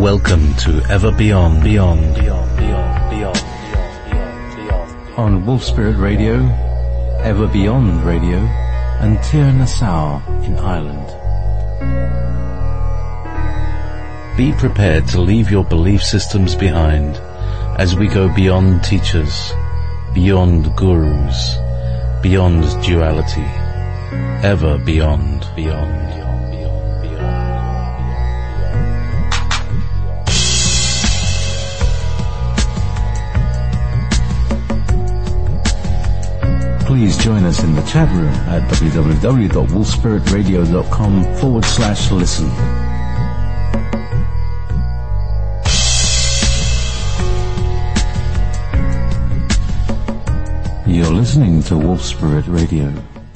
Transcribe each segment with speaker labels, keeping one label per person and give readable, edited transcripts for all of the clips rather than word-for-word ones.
Speaker 1: Welcome to Ever Beyond, Beyond, Beyond, Beyond, Beyond, Beyond, Beyond. On Wolf Spirit Radio, Ever Beyond Radio, and Tir Nassau in Ireland. Be prepared to leave your belief systems behind as we go beyond teachers, beyond gurus, beyond duality, ever beyond, beyond. Please join us in the chat room at www.wolfspiritradio.com/listen. You're listening to Wolf Spirit Radio.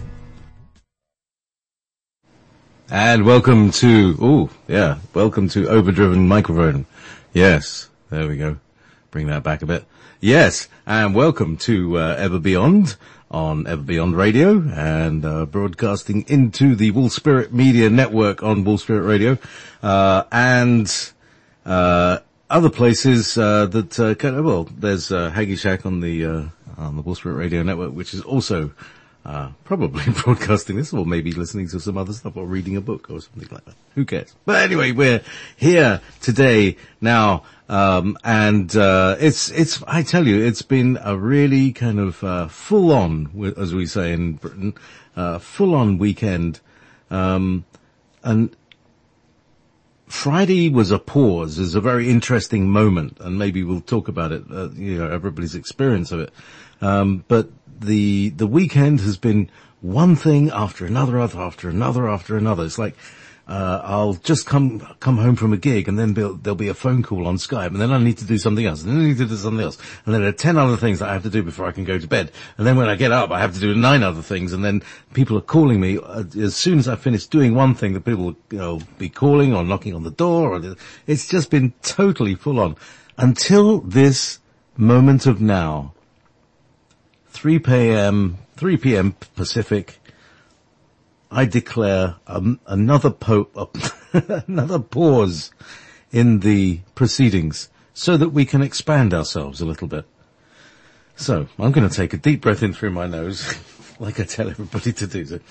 Speaker 1: And welcome to, welcome to Overdriven Microphone. Yes, there we go. Bring that back a bit. Yes, and welcome to Ever Beyond on Ever Beyond Radio, and broadcasting into the Wolf Spirit Media Network on Wolf Spirit Radio, and other places that there's Haggy Shack on the Wolf Spirit Radio Network, which is also probably broadcasting this, or maybe listening to some other stuff, or reading a book or something like that. Who cares? But anyway, we're here today now. It's, I tell you, it's been a really kind of, full on, as we say in Britain, full on weekend. And Friday was a pause, is a very interesting moment, and maybe we'll talk about it, everybody's experience of it. But the weekend has been one thing after another, after another. It's like, I'll just come home from a gig, and then there'll be a phone call on Skype, and then I need to do something else, and then I need to do something else, and then there are 10 other things that I have to do before I can go to bed, and then when I get up I have to do 9 other things, and then people are calling me as soon as I finish doing one thing. The people will be calling or knocking on the door, or it's just been totally full on until this moment of now. 3 p.m. Pacific. I declare another another pause in the proceedings so that we can expand ourselves a little bit. So I'm going to take a deep breath in through my nose, like I tell everybody to do,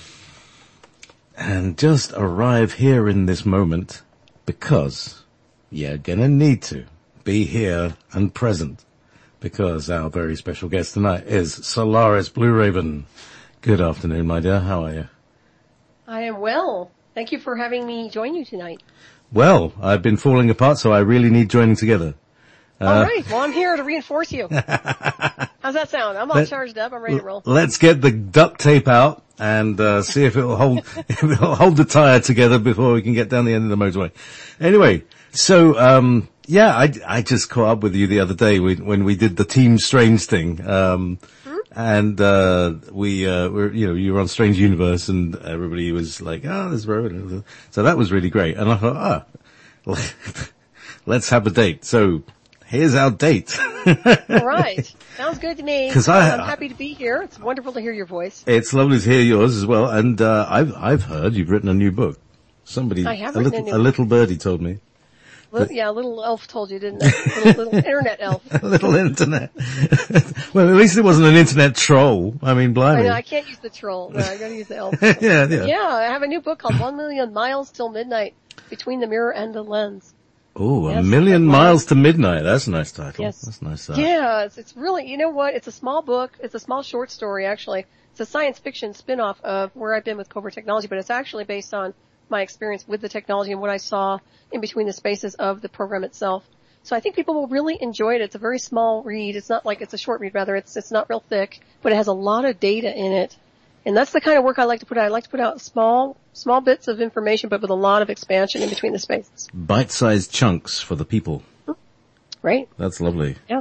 Speaker 1: and just arrive here in this moment, because you're going to need to be here and present, because our very special guest tonight is Solaris Blue Raven. Good afternoon, my dear. How are you?
Speaker 2: I am well. Thank you for having me join you tonight.
Speaker 1: Well, I've been falling apart, so I really need joining together.
Speaker 2: All right. Well, I'm here to reinforce you. How's that sound? I'm all charged up. I'm ready to roll.
Speaker 1: Let's get the duct tape out and see if it'll hold if it'll hold the tire together before we can get down the end of the motorway. Anyway, so I just caught up with you the other day when we did the Team Strange thing. And you were on Strange Universe, and everybody was like, there's Rowan. So that was really great. And I thought, let's have a date. So here's our date.
Speaker 2: All right. Sounds good to me. I'm happy to be here. It's wonderful to hear your voice.
Speaker 1: It's lovely to hear yours as well. And I've heard you've written a new book.
Speaker 2: I have written a new book.
Speaker 1: A little birdie told me.
Speaker 2: A little elf told you, didn't it? Little internet elf.
Speaker 1: A little internet. Well, at least it wasn't an internet troll. I mean, blimey.
Speaker 2: I know, I can't use the troll. No, I gotta use the elf.
Speaker 1: Yeah.
Speaker 2: Yeah, I have a new book called 1 Million Miles Till Midnight, Between the Mirror and the Lens.
Speaker 1: Oh, yes, 1 million miles to midnight. That's a nice title.
Speaker 2: Yes.
Speaker 1: That's nice.
Speaker 2: Yeah, it's really, you know what? It's a small book. It's a small short story, actually. It's a science fiction spin-off of where I've been with Covert Technology, but it's actually based on my experience with the technology and what I saw in between the spaces of the program itself. So I think people will really enjoy it. It's a very small read. It's not like it's a short read, rather. It's not real thick, but it has a lot of data in it. And that's the kind of work I like to put out. I like to put out small bits of information, but with a lot of expansion in between the spaces.
Speaker 1: Bite-sized chunks for the people.
Speaker 2: Right.
Speaker 1: That's lovely.
Speaker 2: Yeah.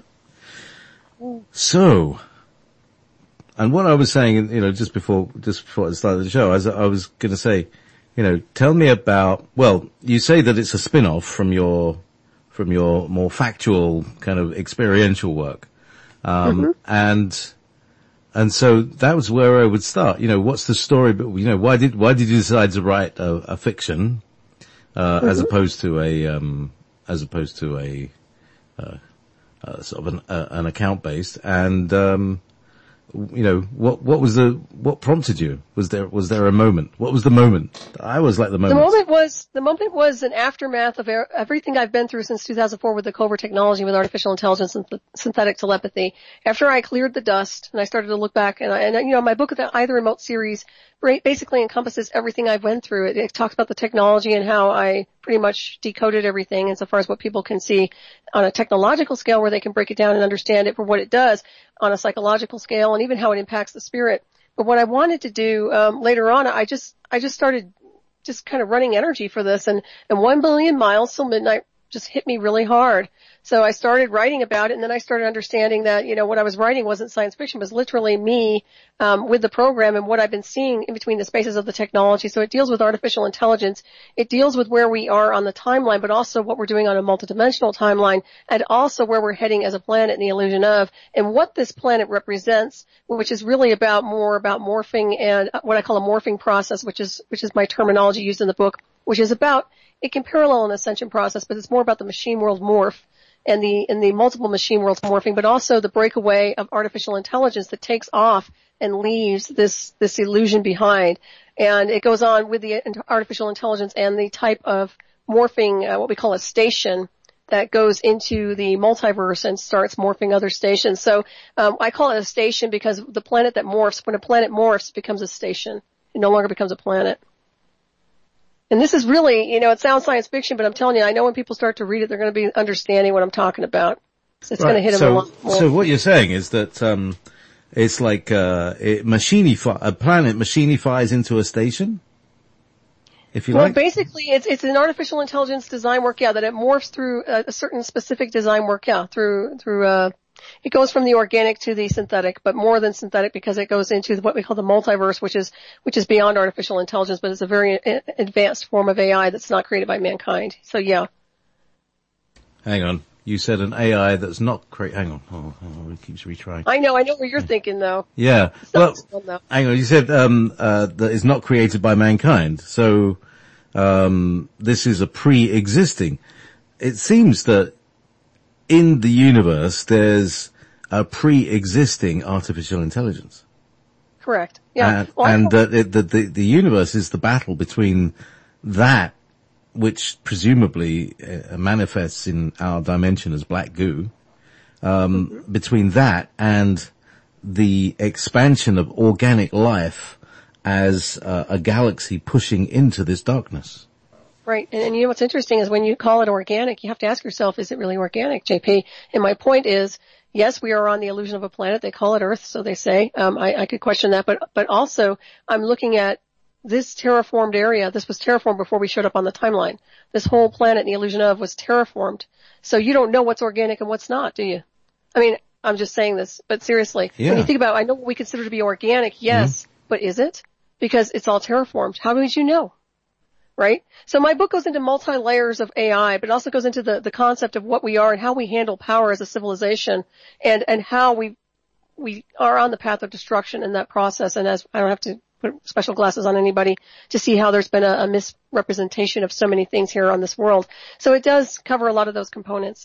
Speaker 1: So, and what I was saying, just before I started the show, I was going to say, tell me about, you say that it's a spin-off from your more factual kind of experiential work. And so that was where I would start. What's the story? But why did you decide to write a fiction, as opposed to as opposed to a sort of an account based. And what prompted you? Was there a moment? What was the moment? I always like the moment.
Speaker 2: The moment was an aftermath of everything I've been through since 2004 with the Covert technology, with artificial intelligence and synthetic telepathy. After I cleared the dust and I started to look back, and my book, the I, the Remote series, basically encompasses everything I've went through. It talks about the technology and how I pretty much decoded everything insofar as what people can see on a technological scale, where they can break it down and understand it for what it does, on a psychological scale, and even how it impacts the spirit. But what I wanted to do later on, I just started just kind of running energy for this, and 1 billion miles till midnight just hit me really hard. So I started writing about it, and then I started understanding that, what I was writing wasn't science fiction, it was literally me with the program and what I've been seeing in between the spaces of the technology. So it deals with artificial intelligence. It deals with where we are on the timeline, but also what we're doing on a multidimensional timeline, and also where we're heading as a planet in the illusion of, and what this planet represents, which is really more about morphing, and what I call a morphing process, which is my terminology used in the book, which is about, it can parallel an ascension process, but it's more about the machine world morph and the multiple machine worlds morphing, but also the breakaway of artificial intelligence that takes off and leaves this illusion behind. And it goes on with the artificial intelligence and the type of morphing, what we call a station, that goes into the multiverse and starts morphing other stations. So I call it a station because the planet that morphs, when a planet morphs, it becomes a station. It no longer becomes a planet. And this is really, it sounds science fiction, but I'm telling you, I know when people start to read it, they're going to be understanding what I'm talking about. So it's going to hit them a lot more.
Speaker 1: So what you're saying is that it's like a planet machinifies into a station, if you like?
Speaker 2: Well, basically, it's an artificial intelligence design work, that it morphs through a certain specific design work, through it goes from the organic to the synthetic, but more than synthetic, because it goes into what we call the multiverse, which is beyond artificial intelligence, but it's a very advanced form of AI that's not created by mankind. So yeah.
Speaker 1: Hang on. You said an AI that's not hang on. It keeps retrying.
Speaker 2: I know where you're thinking though.
Speaker 1: Yeah. Well, hang on. You said, that is not created by mankind. So, this is a pre-existing. It seems that in the universe, there's a pre-existing artificial intelligence.
Speaker 2: Correct. Yeah.
Speaker 1: And the universe is the battle between that, which presumably manifests in our dimension as black goo, between that and the expansion of organic life as a galaxy pushing into this darkness.
Speaker 2: Right. And what's interesting is when you call it organic, you have to ask yourself, is it really organic, JP? And my point is, yes, we are on the illusion of a planet. They call it Earth, so they say. I could question that, but also I'm looking at this terraformed area. This was terraformed before we showed up on the timeline. This whole planet, the illusion of, was terraformed. So you don't know what's organic and what's not, do you? I mean, I'm just saying this, but seriously, when you think about, I know what we consider to be organic, yes, but is it? Because it's all terraformed. How would you know? Right? So my book goes into multi-layers of AI, but also goes into the concept of what we are and how we handle power as a civilization, and how we are on the path of destruction in that process. And as I don't have to put special glasses on anybody to see how there's been a misrepresentation of so many things here on this world. So it does cover a lot of those components.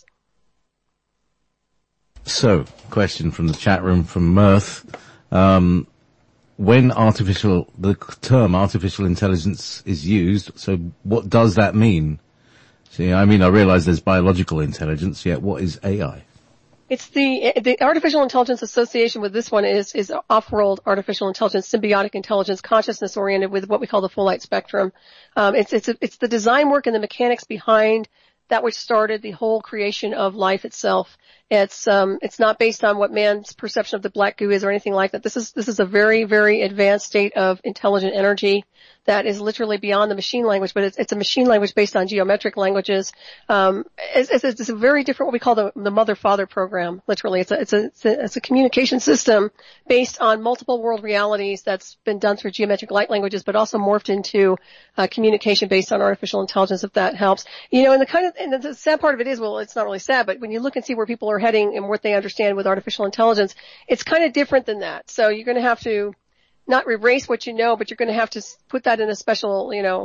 Speaker 1: So, question from the chat room from Mirth. When the term artificial intelligence is used, so what does that mean? See, I realize there's biological intelligence, yet what is AI?
Speaker 2: It's the artificial intelligence association with this one is off-world artificial intelligence, symbiotic intelligence, consciousness oriented with what we call the full light spectrum. It's the design work and the mechanics behind that which started the whole creation of life itself. It's not based on what man's perception of the black goo is or anything like that. This is a very, very advanced state of intelligent energy that is literally beyond the machine language, but it's a machine language based on geometric languages. It's a very different, what we call the mother-father program, literally. It's a communication system based on multiple world realities that's been done through geometric light languages, but also morphed into communication based on artificial intelligence, if that helps. And the sad part of it is, well, it's not really sad, but when you look and see where people are heading and what they understand with artificial intelligence, it's kind of different than that. So you're going to have to not erase what you know, but you're going to have to put that in a special,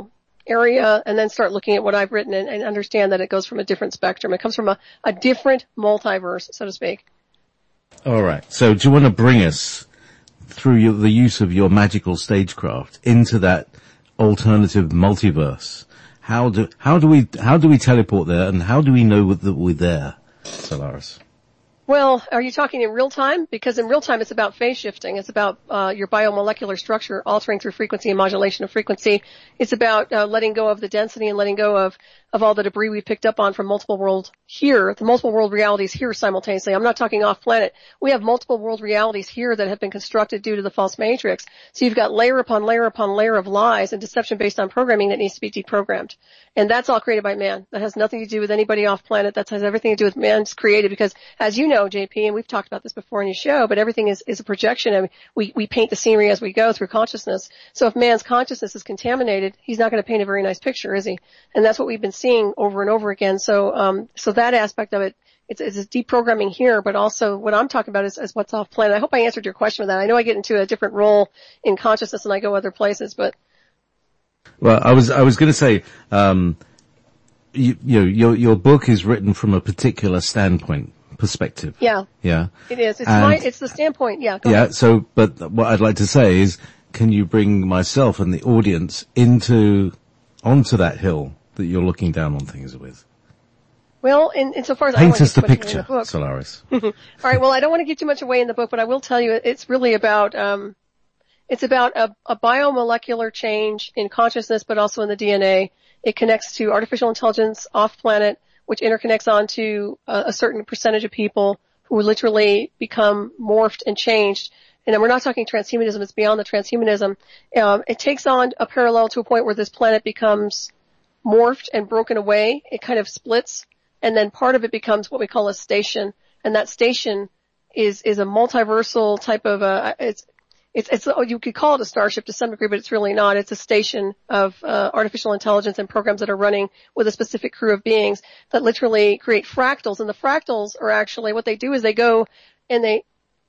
Speaker 2: area and then start looking at what I've written and understand that it goes from a different spectrum. It comes from a different multiverse, so to speak.
Speaker 1: All right. So do you want to bring us through the use of your magical stagecraft into that alternative multiverse? How do we teleport there, and how do we know that we're there, Solaris?
Speaker 2: Well, are you talking in real time? Because in real time it's about phase shifting. It's about your biomolecular structure altering through frequency and modulation of frequency. It's about letting go of the density and letting go of all the debris we've picked up on from multiple world here, the multiple world realities here simultaneously. I'm not talking off planet. We have multiple world realities here that have been constructed due to the false matrix. So you've got layer upon layer upon layer of lies and deception based on programming that needs to be deprogrammed. And that's all created by man. That has nothing to do with anybody off planet. That has everything to do with man's created, because as you know, JP, and we've talked about this before in your show, but everything is a projection. I mean, we paint the scenery as we go through consciousness. So if man's consciousness is contaminated, he's not going to paint a very nice picture, is he? And that's what we've been seeing over and over again. So that aspect of it, it's a deprogramming here, but also what I'm talking about is what's off planet. I hope I answered your question with that. I know I get into a different role in consciousness and I go other places, but.
Speaker 1: Well, I was going to say, your book is written from a particular perspective.
Speaker 2: Yeah.
Speaker 1: Yeah.
Speaker 2: It is. It's the standpoint. Yeah. Go ahead.
Speaker 1: So, but what I'd like to say is, can you bring myself and the audience onto that hill that you're looking down on things with?
Speaker 2: Well, insofar as
Speaker 1: paint us the
Speaker 2: away
Speaker 1: picture,
Speaker 2: in the
Speaker 1: Solaris.
Speaker 2: All right. Well, I don't want to give too much away in the book, but I will tell you it's really about, it's about a biomolecular change in consciousness, but also in the DNA. It connects to artificial intelligence off planet, which interconnects onto a certain percentage of people who literally become morphed and changed. And we're not talking transhumanism, it's beyond the transhumanism. It takes on a parallel to a point where this planet becomes morphed and broken away. It kind of splits, and then part of it becomes what we call a station. And that station is a multiversal type of it's you could call it a starship to some degree, but it's really not. It's a station of artificial intelligence and programs that are running with a specific crew of beings that literally create fractals. And the fractals are actually, what they do is they go and they.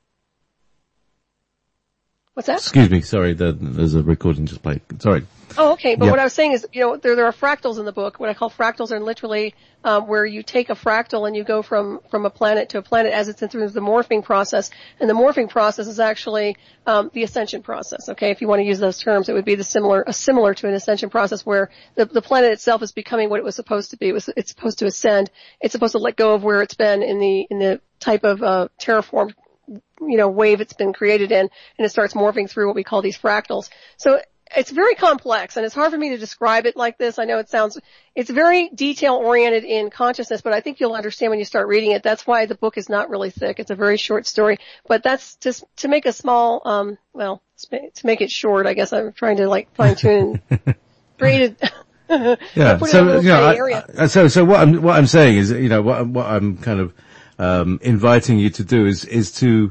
Speaker 2: What's that?
Speaker 1: Excuse me, sorry, there's a recording just played. Sorry.
Speaker 2: Oh, okay. But what I was saying is, there are fractals in the book. What I call fractals are literally where you take a fractal and you go from a planet to a planet as it's through the morphing process. And the morphing process is actually the ascension process. Okay, if you want to use those terms, it would be similar to an ascension process where the planet itself is becoming what it was supposed to be. It's supposed to ascend. It's supposed to let go of where it's been in the type of terraformed wave it's been created in, and it starts morphing through what we call these fractals. So it's very complex, and it's hard for me to describe it like this. I know it's very detail-oriented in consciousness, but I think you'll understand when you start reading it. That's why the book is not really thick. It's a very short story, but that's just to make a small, to make it short, I guess I'm trying to fine-tune and create it.
Speaker 1: Yeah. So what I'm saying is, what I'm kind of inviting you to do is to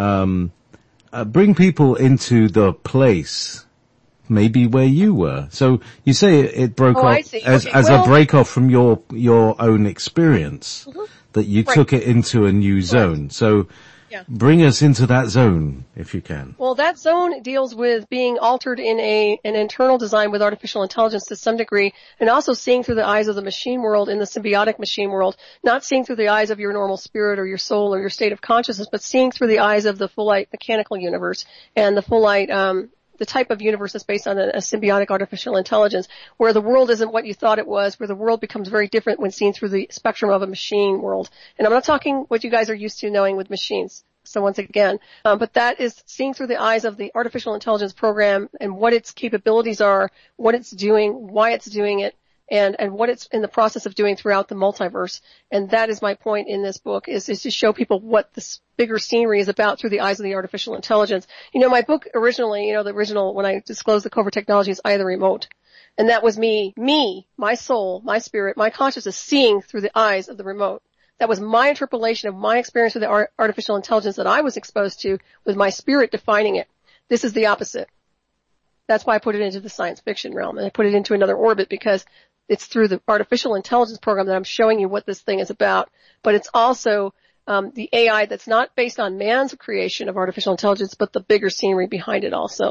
Speaker 1: bring people into the place maybe where you were. So you say it broke off as a break off from your own experience, that you took it into a new zone. So bring us into that zone if you can.
Speaker 2: Well, that zone deals with being altered in an internal design with artificial intelligence to some degree, and also seeing through the eyes of the machine world, in the symbiotic machine world, not seeing through the eyes of your normal spirit or your soul or your state of consciousness, but seeing through the eyes of the full light mechanical universe and the full light the type of universe that's based on a symbiotic artificial intelligence, where the world isn't what you thought it was, where the world becomes very different when seen through the spectrum of a machine world. And I'm not talking what you guys are used to knowing with machines. So once again, but that is seeing through the eyes of the artificial intelligence program and what its capabilities are, what it's doing, why it's doing it, and what it's in the process of doing throughout the multiverse. And that is my point in this book, is to show people what this bigger scenery is about through the eyes of the artificial intelligence. My book originally, the original, when I disclosed the Covert Technology, is Eye of the Remote. And that was me, my soul, my spirit, my consciousness seeing through the eyes of the remote. That was my interpolation of my experience with the artificial intelligence that I was exposed to, with my spirit defining it. This is the opposite. That's why I put it into the science fiction realm, and I put it into another orbit, because it's through the artificial intelligence program that I'm showing you what this thing is about. But it's also the AI that's not based on man's creation of artificial intelligence, but the bigger scenery behind it also.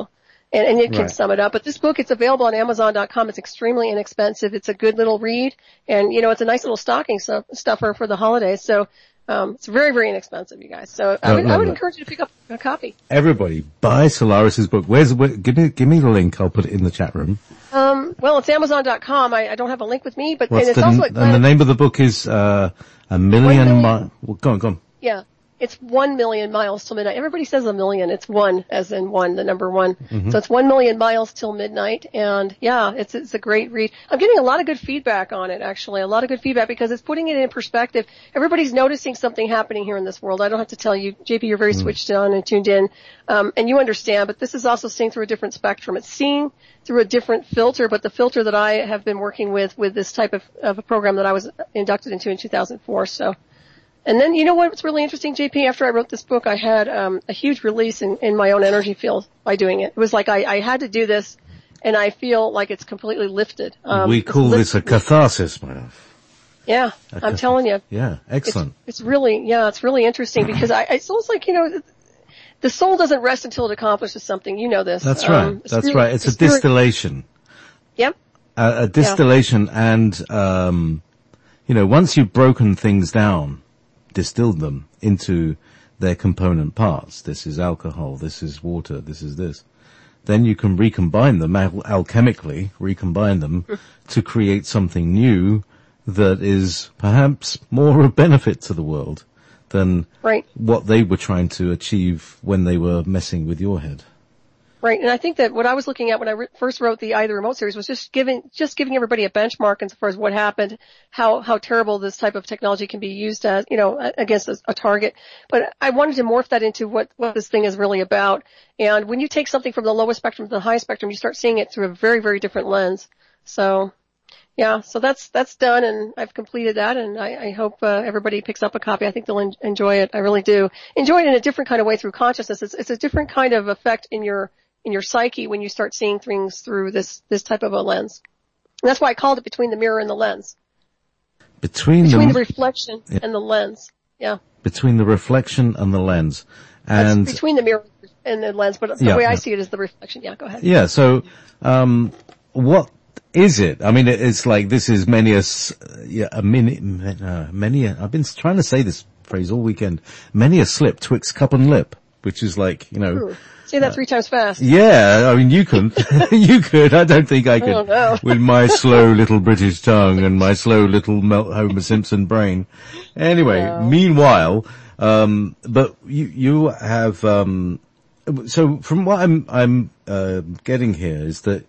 Speaker 2: and it can
Speaker 1: Right.
Speaker 2: sum it up. But this book, it's available on Amazon.com. It's extremely inexpensive. It's a good little read, and it's a nice little stocking stuffer for the holidays. So it's very, very inexpensive, you guys. So I would encourage you to pick up a copy.
Speaker 1: Everybody, buy Solaris's book. Give me the link. I'll put it in the chat room.
Speaker 2: Well, it's Amazon.com. I don't have a link with me, but
Speaker 1: What's
Speaker 2: and it's also
Speaker 1: and the name of the book is A Million Miles. Well, go on.
Speaker 2: Yeah. It's 1 million miles till midnight. Everybody says a million. It's one, as in one, the number one. Mm-hmm. So it's 1 million miles till midnight. And yeah, it's a great read. I'm getting a lot of good feedback on it, actually. A lot of good feedback because it's putting it in perspective. Everybody's noticing something happening here in this world. I don't have to tell you. JP, you're very switched on and tuned in. And you understand, but this is also seeing through a different spectrum. It's seeing through a different filter, but the filter that I have been working with this type of a program that I was inducted into in 2004. So. And then, you know what's really interesting, JP? After I wrote this book, I had a huge release in my own energy field by doing it. It was like I had to do this, and I feel like it's completely lifted.
Speaker 1: We call this a catharsis, man.
Speaker 2: Yeah, I'm telling you.
Speaker 1: Yeah, excellent.
Speaker 2: It's really interesting because it's almost like, the soul doesn't rest until it accomplishes something. You know this.
Speaker 1: That's right. That's right. It's a distillation.
Speaker 2: Yep.
Speaker 1: A distillation and, once you've broken things down, distilled them into their component parts. This is alcohol, this is water, this is this. Then you can recombine them, alchemically recombine them to create something new that is perhaps more of benefit to the world than what they were trying to achieve when they were messing with your head.
Speaker 2: Right, and I think that what I was looking at when I first wrote the the Remote series was just giving everybody a benchmark as far as what happened, how terrible this type of technology can be used as, against a target. But I wanted to morph that into what this thing is really about. And when you take something from the lowest spectrum to the highest spectrum, you start seeing it through a very, very different lens. So, yeah, so that's done, and I've completed that, and I hope everybody picks up a copy. I think they'll enjoy it. I really do. Enjoy it in a different kind of way through consciousness. It's a different kind of effect in your psyche when you start seeing things through this type of a lens. And that's why I called it Between the Mirror and the Lens. Between the reflection and the lens. Yeah.
Speaker 1: Between the reflection and the lens. And
Speaker 2: that's between the mirror and the lens, but the way I see it is the reflection. Yeah, go ahead.
Speaker 1: Yeah, so what is it? I mean, it's like this is I've been trying to say this phrase all weekend. Many a slip twixt cup and lip, which is like,
Speaker 2: Ooh. Say that 3 times fast.
Speaker 1: Yeah, I mean, you can. You could. I don't think I could.
Speaker 2: Oh, no.
Speaker 1: With my slow little British tongue and my slow little Homer Simpson brain. Anyway, Meanwhile, but you have, so from what I'm getting here is that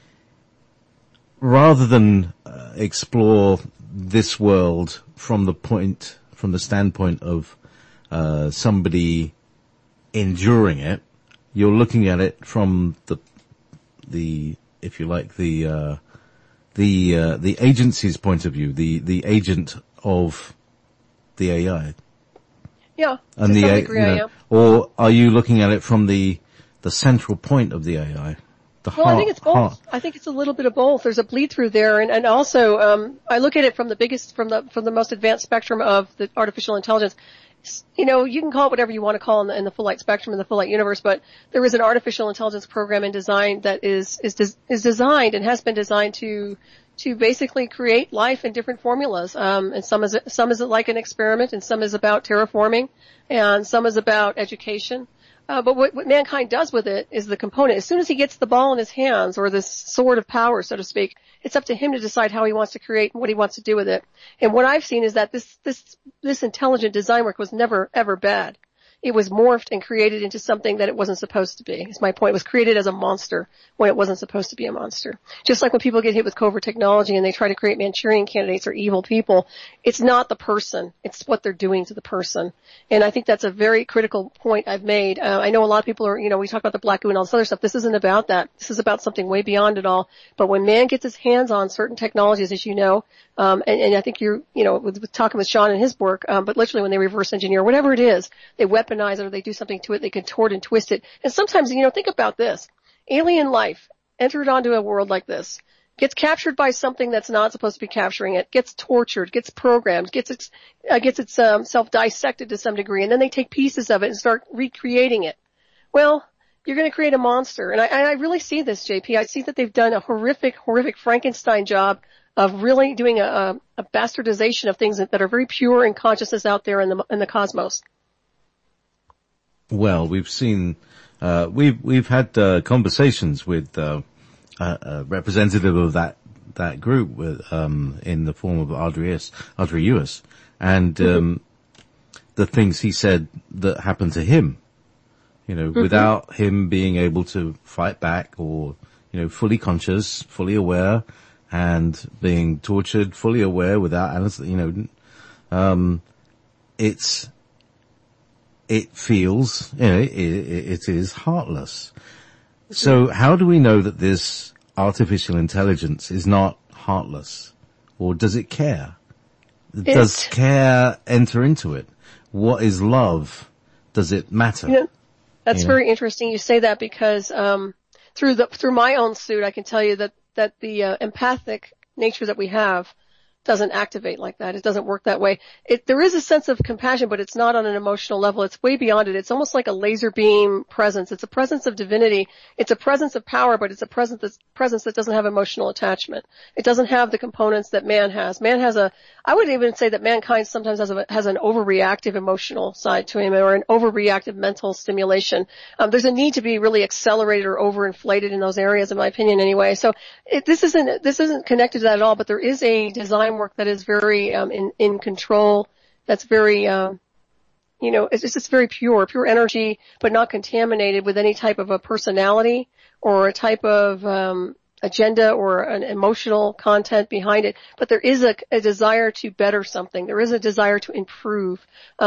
Speaker 1: rather than explore this world from the standpoint of somebody enduring it, you're looking at it from the if you like the agency's point of view, the agent of the AI.
Speaker 2: Yeah,
Speaker 1: and
Speaker 2: to some degree I am.
Speaker 1: Or are you looking at it from the central point of the AI?
Speaker 2: I think it's both. I think it's a little bit of both. There's a bleed through there, and also I look at it from the most advanced spectrum of the artificial intelligence. You can call it whatever you want to call in the full light spectrum, in the full light universe, but there is an artificial intelligence program and design that is designed and has been designed to basically create life in different formulas. And some is like an experiment, and some is about terraforming, and some is about education. But what mankind does with it is the component. As soon as he gets the ball in his hands, or this sword of power, so to speak, it's up to him to decide how he wants to create and what he wants to do with it. And what I've seen is that this intelligent design work was never, ever bad. It was morphed and created into something that it wasn't supposed to be. Is my point. It was created as a monster when it wasn't supposed to be a monster. Just like when people get hit with covert technology and they try to create Manchurian candidates or evil people, it's not the person. It's what they're doing to the person. And I think that's a very critical point I've made. I know a lot of people are, we talk about the black goo and all this other stuff. This isn't about that. This is about something way beyond it all. But when man gets his hands on certain technologies, as you know, and I think with talking with Sean and his work, but literally when they reverse engineer, whatever it is, they weaponize it or they do something to it, they contort and twist it. And sometimes, think about this. Alien life entered onto a world like this, gets captured by something that's not supposed to be capturing it, gets tortured, gets programmed, gets itself dissected to some degree, and then they take pieces of it and start recreating it. Well, you're going to create a monster. And I really see this, JP. I see that they've done a horrific Frankenstein job of really doing a bastardization of things that are very pure in consciousness out there in the cosmos.
Speaker 1: Well, we've seen, we've had conversations with a representative of that group with, in the form of Ardrius, and the things he said that happened to him. Without him being able to fight back or, fully conscious, fully aware, and being tortured, fully aware without, it feels, it is heartless. So how do we know that this artificial intelligence is not heartless? Or does it care? Does care enter into it? What is love? Does it matter?
Speaker 2: That's very interesting you say that because, through my own suit, I can tell you that the empathic nature that we have doesn't activate like that. It doesn't work that way. There is a sense of compassion, but it's not on an emotional level. It's way beyond it. It's almost like a laser beam presence. It's a presence of divinity. It's a presence of power, but it's a presence that doesn't have emotional attachment. It doesn't have the components that man has. I would even say that mankind sometimes has an overreactive emotional side to him, or an overreactive mental stimulation. There's a need to be really accelerated or overinflated in those areas, in my opinion, anyway. So this isn't connected to that at all, but there is a design work that is very in control, that's very it's just very pure energy, but not contaminated with any type of a personality or a type of agenda or an emotional content behind it. But there is a desire to better something. There is a desire to improve,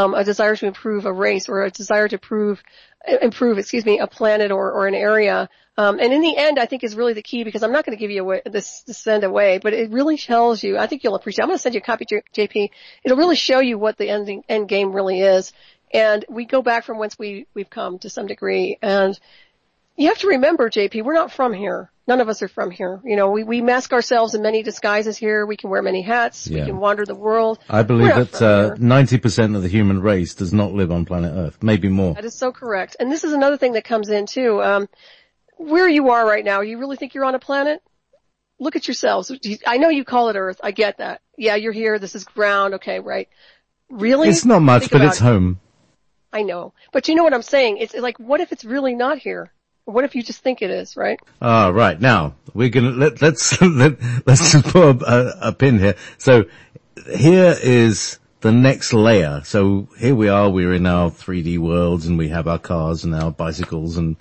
Speaker 2: a race, or a desire to improve a planet or an area. And in the end, I think is really the key, because I'm not going to give you this send away, but it really tells you, I think you'll appreciate. I'm going to send you a copy, JP. It'll really show you what the end game really is. And we go back from whence we've come to some degree. And you have to remember, JP, we're not from here. None of us are from here. We mask ourselves in many disguises here. We can wear many hats. Yeah. We can wander the world.
Speaker 1: I believe that 90% of the human race does not live on planet Earth, maybe more.
Speaker 2: That is so correct. And this is another thing that comes in too. Where you are right now, you really think you're on a planet? Look at yourselves. I know you call it Earth. I get that. Yeah, you're here. This is ground. Okay, right. Really?
Speaker 1: It's not much, but it's home.
Speaker 2: I know. But you know what I'm saying? It's like, what if it's really not here? What if you just think it is, right?
Speaker 1: Right. Now, we're gonna, let's just put a pin here. So, here is the next layer. So, here we are, we're in our 3D worlds, and we have our cars and our bicycles and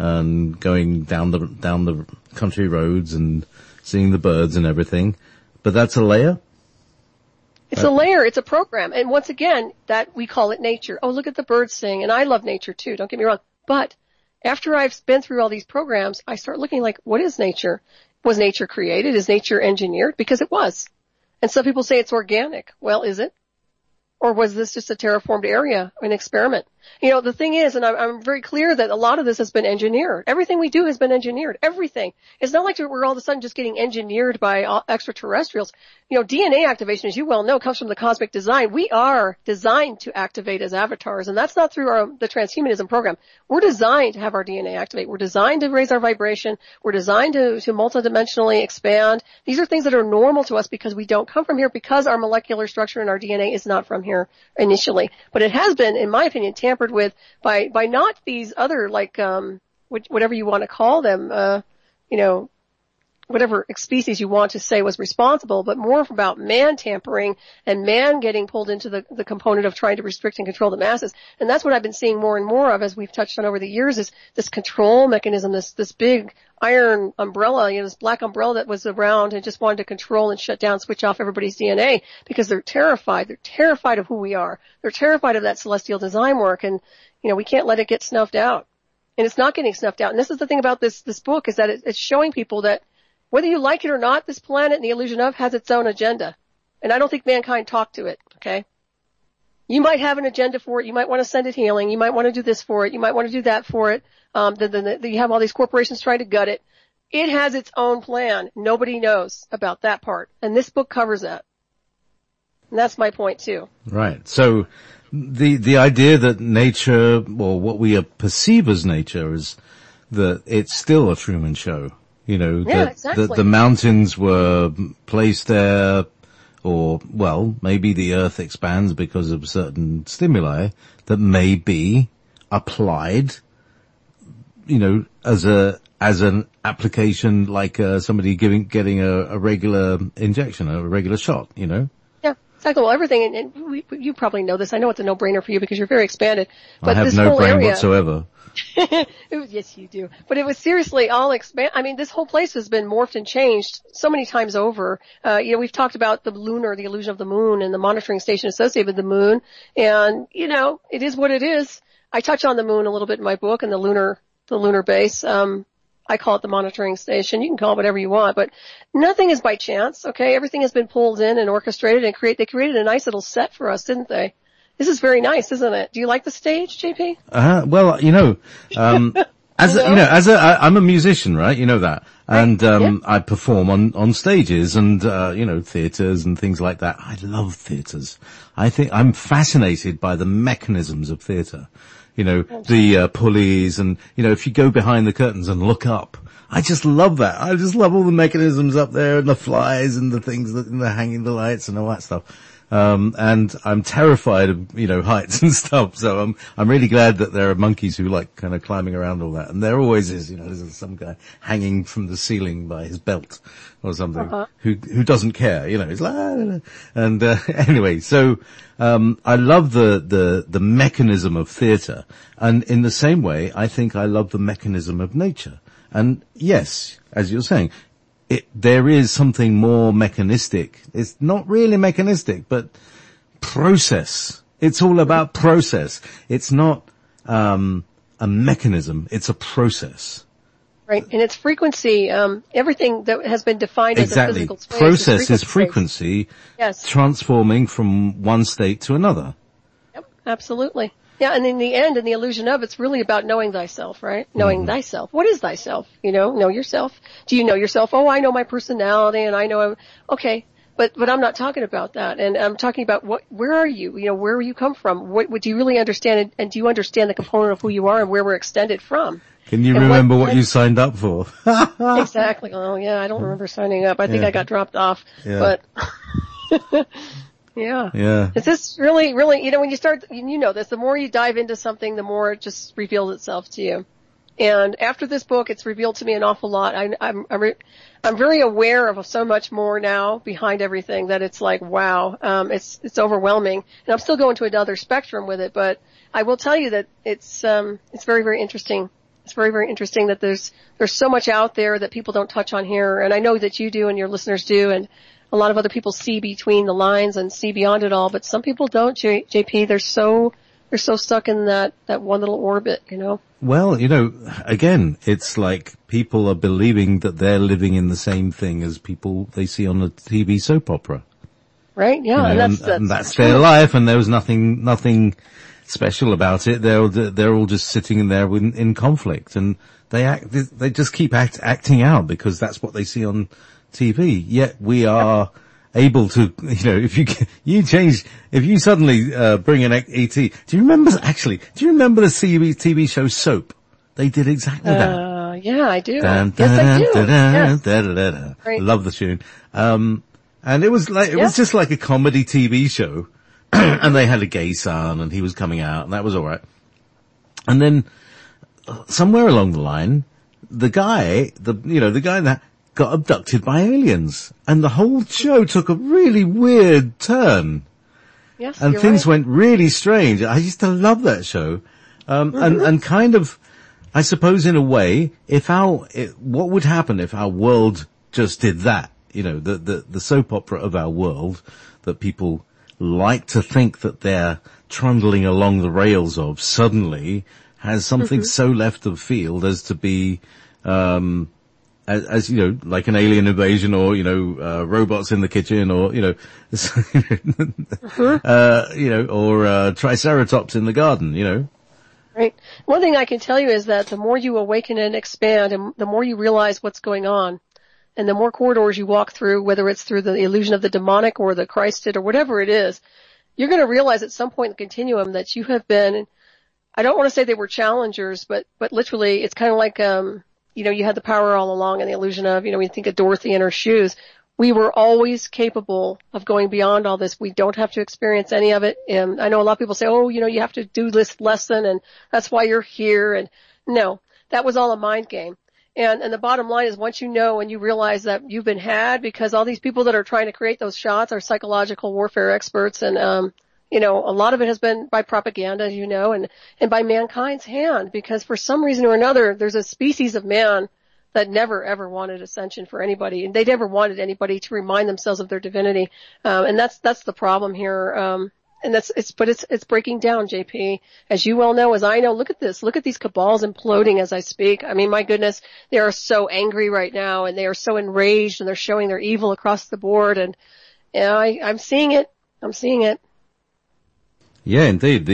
Speaker 1: going down the country roads and seeing the birds and everything. But that's a layer?
Speaker 2: It's a layer. It's a program. And once again, that we call it nature. Oh, look at the birds sing. And I love nature too. Don't get me wrong. But after I've been through all these programs, I start looking like, what is nature? Was nature created? Is nature engineered? Because it was. And some people say it's organic. Well, is it? Or was this just a terraformed area, an experiment? The thing is, and I'm very clear that a lot of this has been engineered. Everything we do has been engineered. Everything. It's not like we're all of a sudden just getting engineered by extraterrestrials. DNA activation, as you well know, comes from the cosmic design. We are designed to activate as avatars, and that's not through the transhumanism program. We're designed to have our DNA activate. We're designed to raise our vibration. We're designed to multidimensionally expand. These are things that are normal to us because we don't come from here, because our molecular structure and our DNA is not from here initially. But it has been, in my opinion, tampered with by not these other, like, whatever you want to call them, whatever species you want to say was responsible, but more about man tampering and man getting pulled into the component of trying to restrict and control the masses. And that's what I've been seeing more and more of, as we've touched on over the years, is this control mechanism, this big iron umbrella, this black umbrella that was around and just wanted to control and shut down, switch off everybody's DNA, because they're terrified. They're terrified of who we are. They're terrified of that celestial design work, and, we can't let it get snuffed out. And it's not getting snuffed out. And this is the thing about this book, is that it's showing people that whether you like it or not, this planet and the illusion of has its own agenda. And I don't think mankind talked to it, okay? You might have an agenda for it. You might want to send it healing. You might want to do this for it. You might want to do that for it. Then you have all these corporations trying to gut it. It has its own plan. Nobody knows about that part. And this book covers that. And that's my point too.
Speaker 1: Right. So the idea that nature, or what we perceive as nature, is that it's still a Truman Show. You know,
Speaker 2: Yeah,
Speaker 1: that
Speaker 2: exactly.
Speaker 1: the mountains were placed there, or, well, maybe the earth expands because of certain stimuli that may be applied, you know, as an application like somebody getting a regular injection, a regular shot, you know?
Speaker 2: Yeah, exactly. Well, everything, you probably know this. I know it's a no-brainer for you because you're very expanded. But
Speaker 1: I have
Speaker 2: this
Speaker 1: no
Speaker 2: whole
Speaker 1: brain
Speaker 2: area,
Speaker 1: whatsoever.
Speaker 2: yes, you do. But it was seriously all I mean, this whole place has been morphed and changed so many times over. We've talked about the illusion of the moon and the monitoring station associated with the moon. And, it is what it is. I touch on the moon a little bit in my book and the lunar base. I call it the monitoring station. You can call it whatever you want, but nothing is by chance, okay? Everything has been pulled in and orchestrated and they created a nice little set for us, didn't they? This is very nice, isn't it? Do you like the stage, JP?
Speaker 1: Well, I'm a musician, right? You know that. And,
Speaker 2: Yeah.
Speaker 1: I perform on stages and, theaters and things like that. I love theaters. I think I'm fascinated by the mechanisms of theater. The pulleys and, if you go behind the curtains and look up, I just love that. I just love all the mechanisms up there and the flies and the things that, and the hanging the lights and all that stuff. And I'm terrified of, heights and stuff. So I'm really glad that there are monkeys who like kind of climbing around all that. And there always is, there's some guy hanging from the ceiling by his belt or something who doesn't care, he's like, and, anyway, so, I love the mechanism of theater. And in the same way, I think I love the mechanism of nature. And yes, as you're saying, there is something more mechanistic. It's not really mechanistic, but process. It's all about process. It's not, a mechanism. It's a process.
Speaker 2: Right. And it's frequency. Everything that has been defined as a physical space.
Speaker 1: Process is frequency.
Speaker 2: Yes.
Speaker 1: Transforming from one state to another.
Speaker 2: Yep. Absolutely. Yeah, and in the end, in the illusion of, it's really about knowing thyself, right? Knowing thyself. What is thyself? Know yourself. Do you know yourself? Oh, I know my personality and I know okay. But I'm not talking about that. And I'm talking about where are you? Where you come from? What do you really understand? And do you understand the component of who you are and where we're extended from?
Speaker 1: Can you remember what you signed up for?
Speaker 2: Exactly. Oh yeah, I don't remember signing up. I think I got dropped off.
Speaker 1: Yeah.
Speaker 2: But yeah.
Speaker 1: Yeah.
Speaker 2: Is this really, when you start, this, the more you dive into something, the more it just reveals itself to you. And after this book, it's revealed to me an awful lot. I'm very aware of so much more now behind everything that it's like, wow, it's overwhelming. And I'm still going to another spectrum with it, but I will tell you that it's very, very interesting. It's very, very interesting that there's so much out there that people don't touch on here. And I know that you do and your listeners do. And a lot of other people see between the lines and see beyond it all, but some people don't, JP. They're so stuck in that one little orbit,
Speaker 1: Well, again, it's like people are believing that they're living in the same thing as people they see on a TV soap opera.
Speaker 2: Right? Yeah.
Speaker 1: And that's their life, and there was nothing special about it. They're all just sitting in there in conflict, and they just keep acting out because that's what they see on TV. Yet we are able to, if you suddenly bring an ET. Do you remember the TV show Soap? They did exactly that.
Speaker 2: Yeah, I do. Yes, I do. Yes.
Speaker 1: Right. Love the tune. And it was just like a comedy TV show. And they had a gay son and he was coming out and that was alright. And then somewhere along the line, the guy that got abducted by aliens and the whole show took a really weird turn.
Speaker 2: Yes,
Speaker 1: and things went really strange. I used to love that show. And kind of, I suppose in a way, what would happen if our world just did that? The soap opera of our world that people like to think that they're trundling along the rails of suddenly has something so left of field as to be, as like an alien invasion or, robots in the kitchen or, or triceratops in the garden,
Speaker 2: Right. One thing I can tell you is that the more you awaken and expand and the more you realize what's going on and the more corridors you walk through, whether it's through the illusion of the demonic or the Christed or whatever it is, you're going to realize at some point in the continuum that you have been I don't want to say they were challengers, but literally it's kind of like, you had the power all along and the illusion of, when you think of Dorothy in her shoes. We were always capable of going beyond all this. We don't have to experience any of it. And I know a lot of people say, oh, you have to do this lesson and that's why you're here. And no, that was all a mind game. And the bottom line is once you know and you realize that you've been had, because all these people that are trying to create those shots are psychological warfare experts, and a lot of it has been by propaganda, and by mankind's hand, because for some reason or another there's a species of man that never ever wanted ascension for anybody, and they never wanted anybody to remind themselves of their divinity. And that's the problem here. And it's breaking down, JP. As you well know, as I know, look at this. Look at these cabals imploding as I speak. I mean, my goodness, they are so angry right now and they are so enraged and they're showing their evil across the board. And, I'm seeing it. I'm seeing it.
Speaker 1: Yeah, indeed.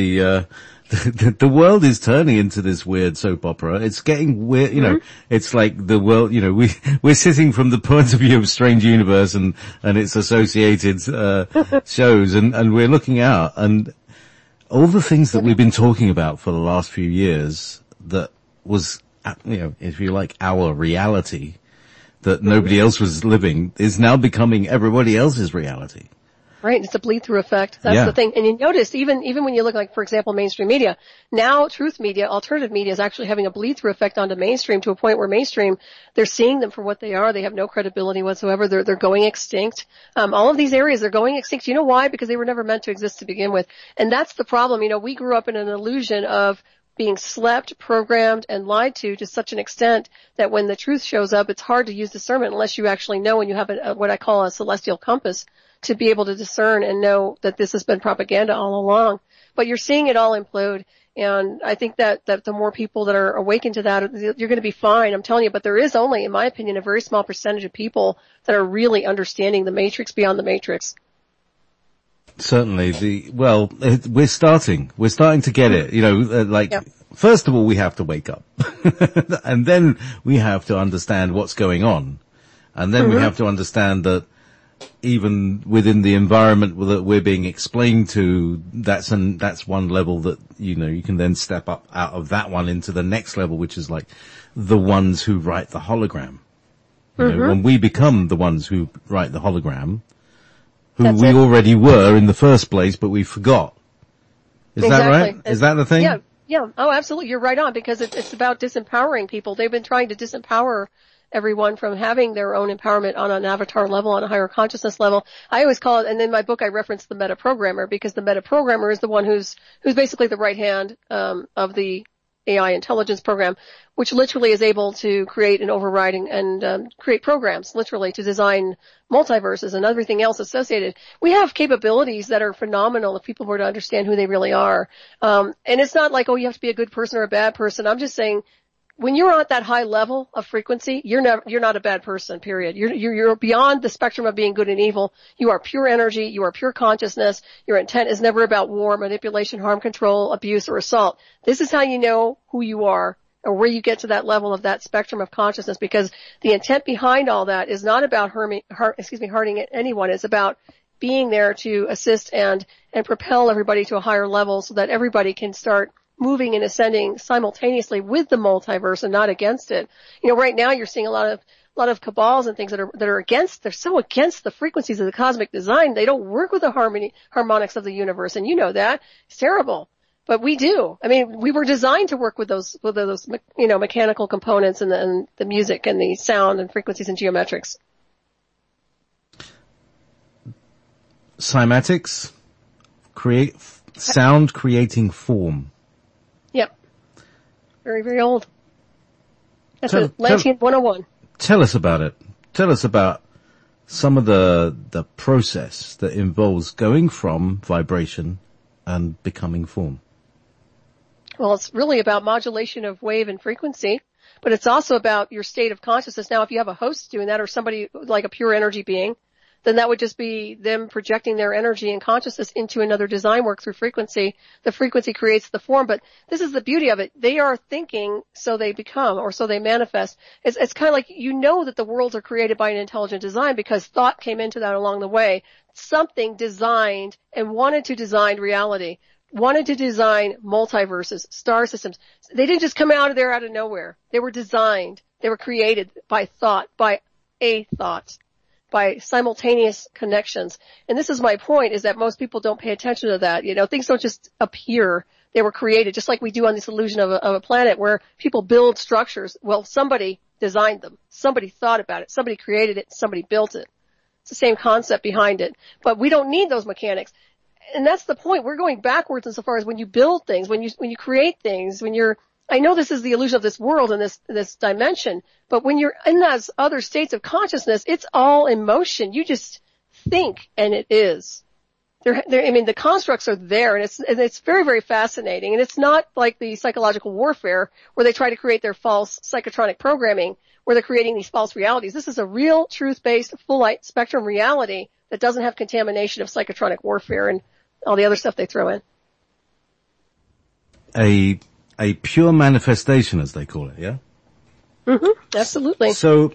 Speaker 1: The world is turning into this weird soap opera. It's getting weird, it's like the world, we're sitting from the point of view of Strange Universe and its associated, shows and we're looking out and all the things that we've been talking about for the last few years that was, if you like, our reality that nobody else was living is now becoming everybody else's reality.
Speaker 2: Right, it's a bleed-through effect. That's the thing. And you notice, even when you look like, for example, mainstream media, now truth media, alternative media is actually having a bleed-through effect onto mainstream to a point where mainstream, they're seeing them for what they are. They have no credibility whatsoever. They're going extinct. All of these areas, they're going extinct. You know why? Because they were never meant to exist to begin with. And that's the problem. We grew up in an illusion of being slept, programmed, and lied to such an extent that when the truth shows up, it's hard to use discernment unless you actually know and you have what I call a celestial compass to be able to discern and know that this has been propaganda all along. But you're seeing it all implode. And I think that the more people that are awakened to that, you're going to be fine. I'm telling you, but there is only, in my opinion, a very small percentage of people that are really understanding the matrix beyond the matrix.
Speaker 1: Certainly. We're starting to get it, First of all, we have to wake up and then we have to understand what's going on. And then we have to understand that even within the environment that we're being explained to, that's one level that, you can then step up out of that one into the next level, which is like the ones who write the hologram. When we become the ones who write the hologram, who we already were in the first place, but we forgot. Is that right? Is that the thing?
Speaker 2: Yeah. Yeah. Oh, absolutely. You're right on, because it's about disempowering people. They've been trying to disempower everyone from having their own empowerment on an avatar level, on a higher consciousness level. I always call it, and in my book I reference the meta-programmer, because the meta-programmer is the one who's basically the right hand of the AI intelligence program, which literally is able to create an overriding and create programs, literally, to design multiverses and everything else associated. We have capabilities that are phenomenal if people were to understand who they really are. And it's not like, oh, you have to be a good person or a bad person. I'm just saying, when you're at that high level of frequency, you're not a bad person, period. You're beyond the spectrum of being good and evil. You are pure energy. You are pure consciousness. Your intent is never about war, manipulation, harm, control, abuse, or assault. This is how you know who you are or where you get to that level of that spectrum of consciousness, because the intent behind all that is not about hurting anyone. It's about being there to assist and propel everybody to a higher level so that everybody can start moving and ascending simultaneously with the multiverse and not against it. Right now you're seeing a lot of cabals and things that are against, they're so against the frequencies of the cosmic design. They don't work with the harmonics of the universe. And you know that. It's terrible. But we do. I mean, we were designed to work with those, mechanical components and the music and the sound and frequencies and geometrics.
Speaker 1: Cymatics create sound creating form.
Speaker 2: Yep. Very, very old. That's Atlantean 101.
Speaker 1: Tell us about it. Tell us about some of the process that involves going from vibration and becoming form.
Speaker 2: Well, it's really about modulation of wave and frequency, but it's also about your state of consciousness. Now, if you have a host doing that or somebody like a pure energy being, then that would just be them projecting their energy and consciousness into another design work through frequency. The frequency creates the form, but this is the beauty of it. They are thinking, so they become, or so they manifest. It's kind of like, that the worlds are created by an intelligent design because thought came into that along the way. Something designed and wanted to design reality. wanted to design multiverses, star systems. They didn't just come out of nowhere. They were designed. They were created by thought, by a thought, by simultaneous connections. And this is my point, is that most people don't pay attention to that. You know, things don't just appear. They were created, just like we do on this illusion of a planet where people build structures. Well, somebody designed them. Somebody thought about it. Somebody created it. Somebody built it. It's the same concept behind it. But we don't need those mechanics. And that's the point. We're going backwards insofar as when you build things, when you create things, I know this is the illusion of this world and this dimension, but when you're in those other states of consciousness, it's all in motion. You just think and it is. The constructs are there, and it's very, very fascinating. And it's not like the psychological warfare where they try to create their false psychotronic programming, where they're creating these false realities. This is a real, truth-based, full light spectrum reality that doesn't have contamination of psychotronic warfare and all the other stuff they throw in.
Speaker 1: A pure manifestation, as they call it, yeah?
Speaker 2: Mm-hmm. Absolutely.
Speaker 1: So,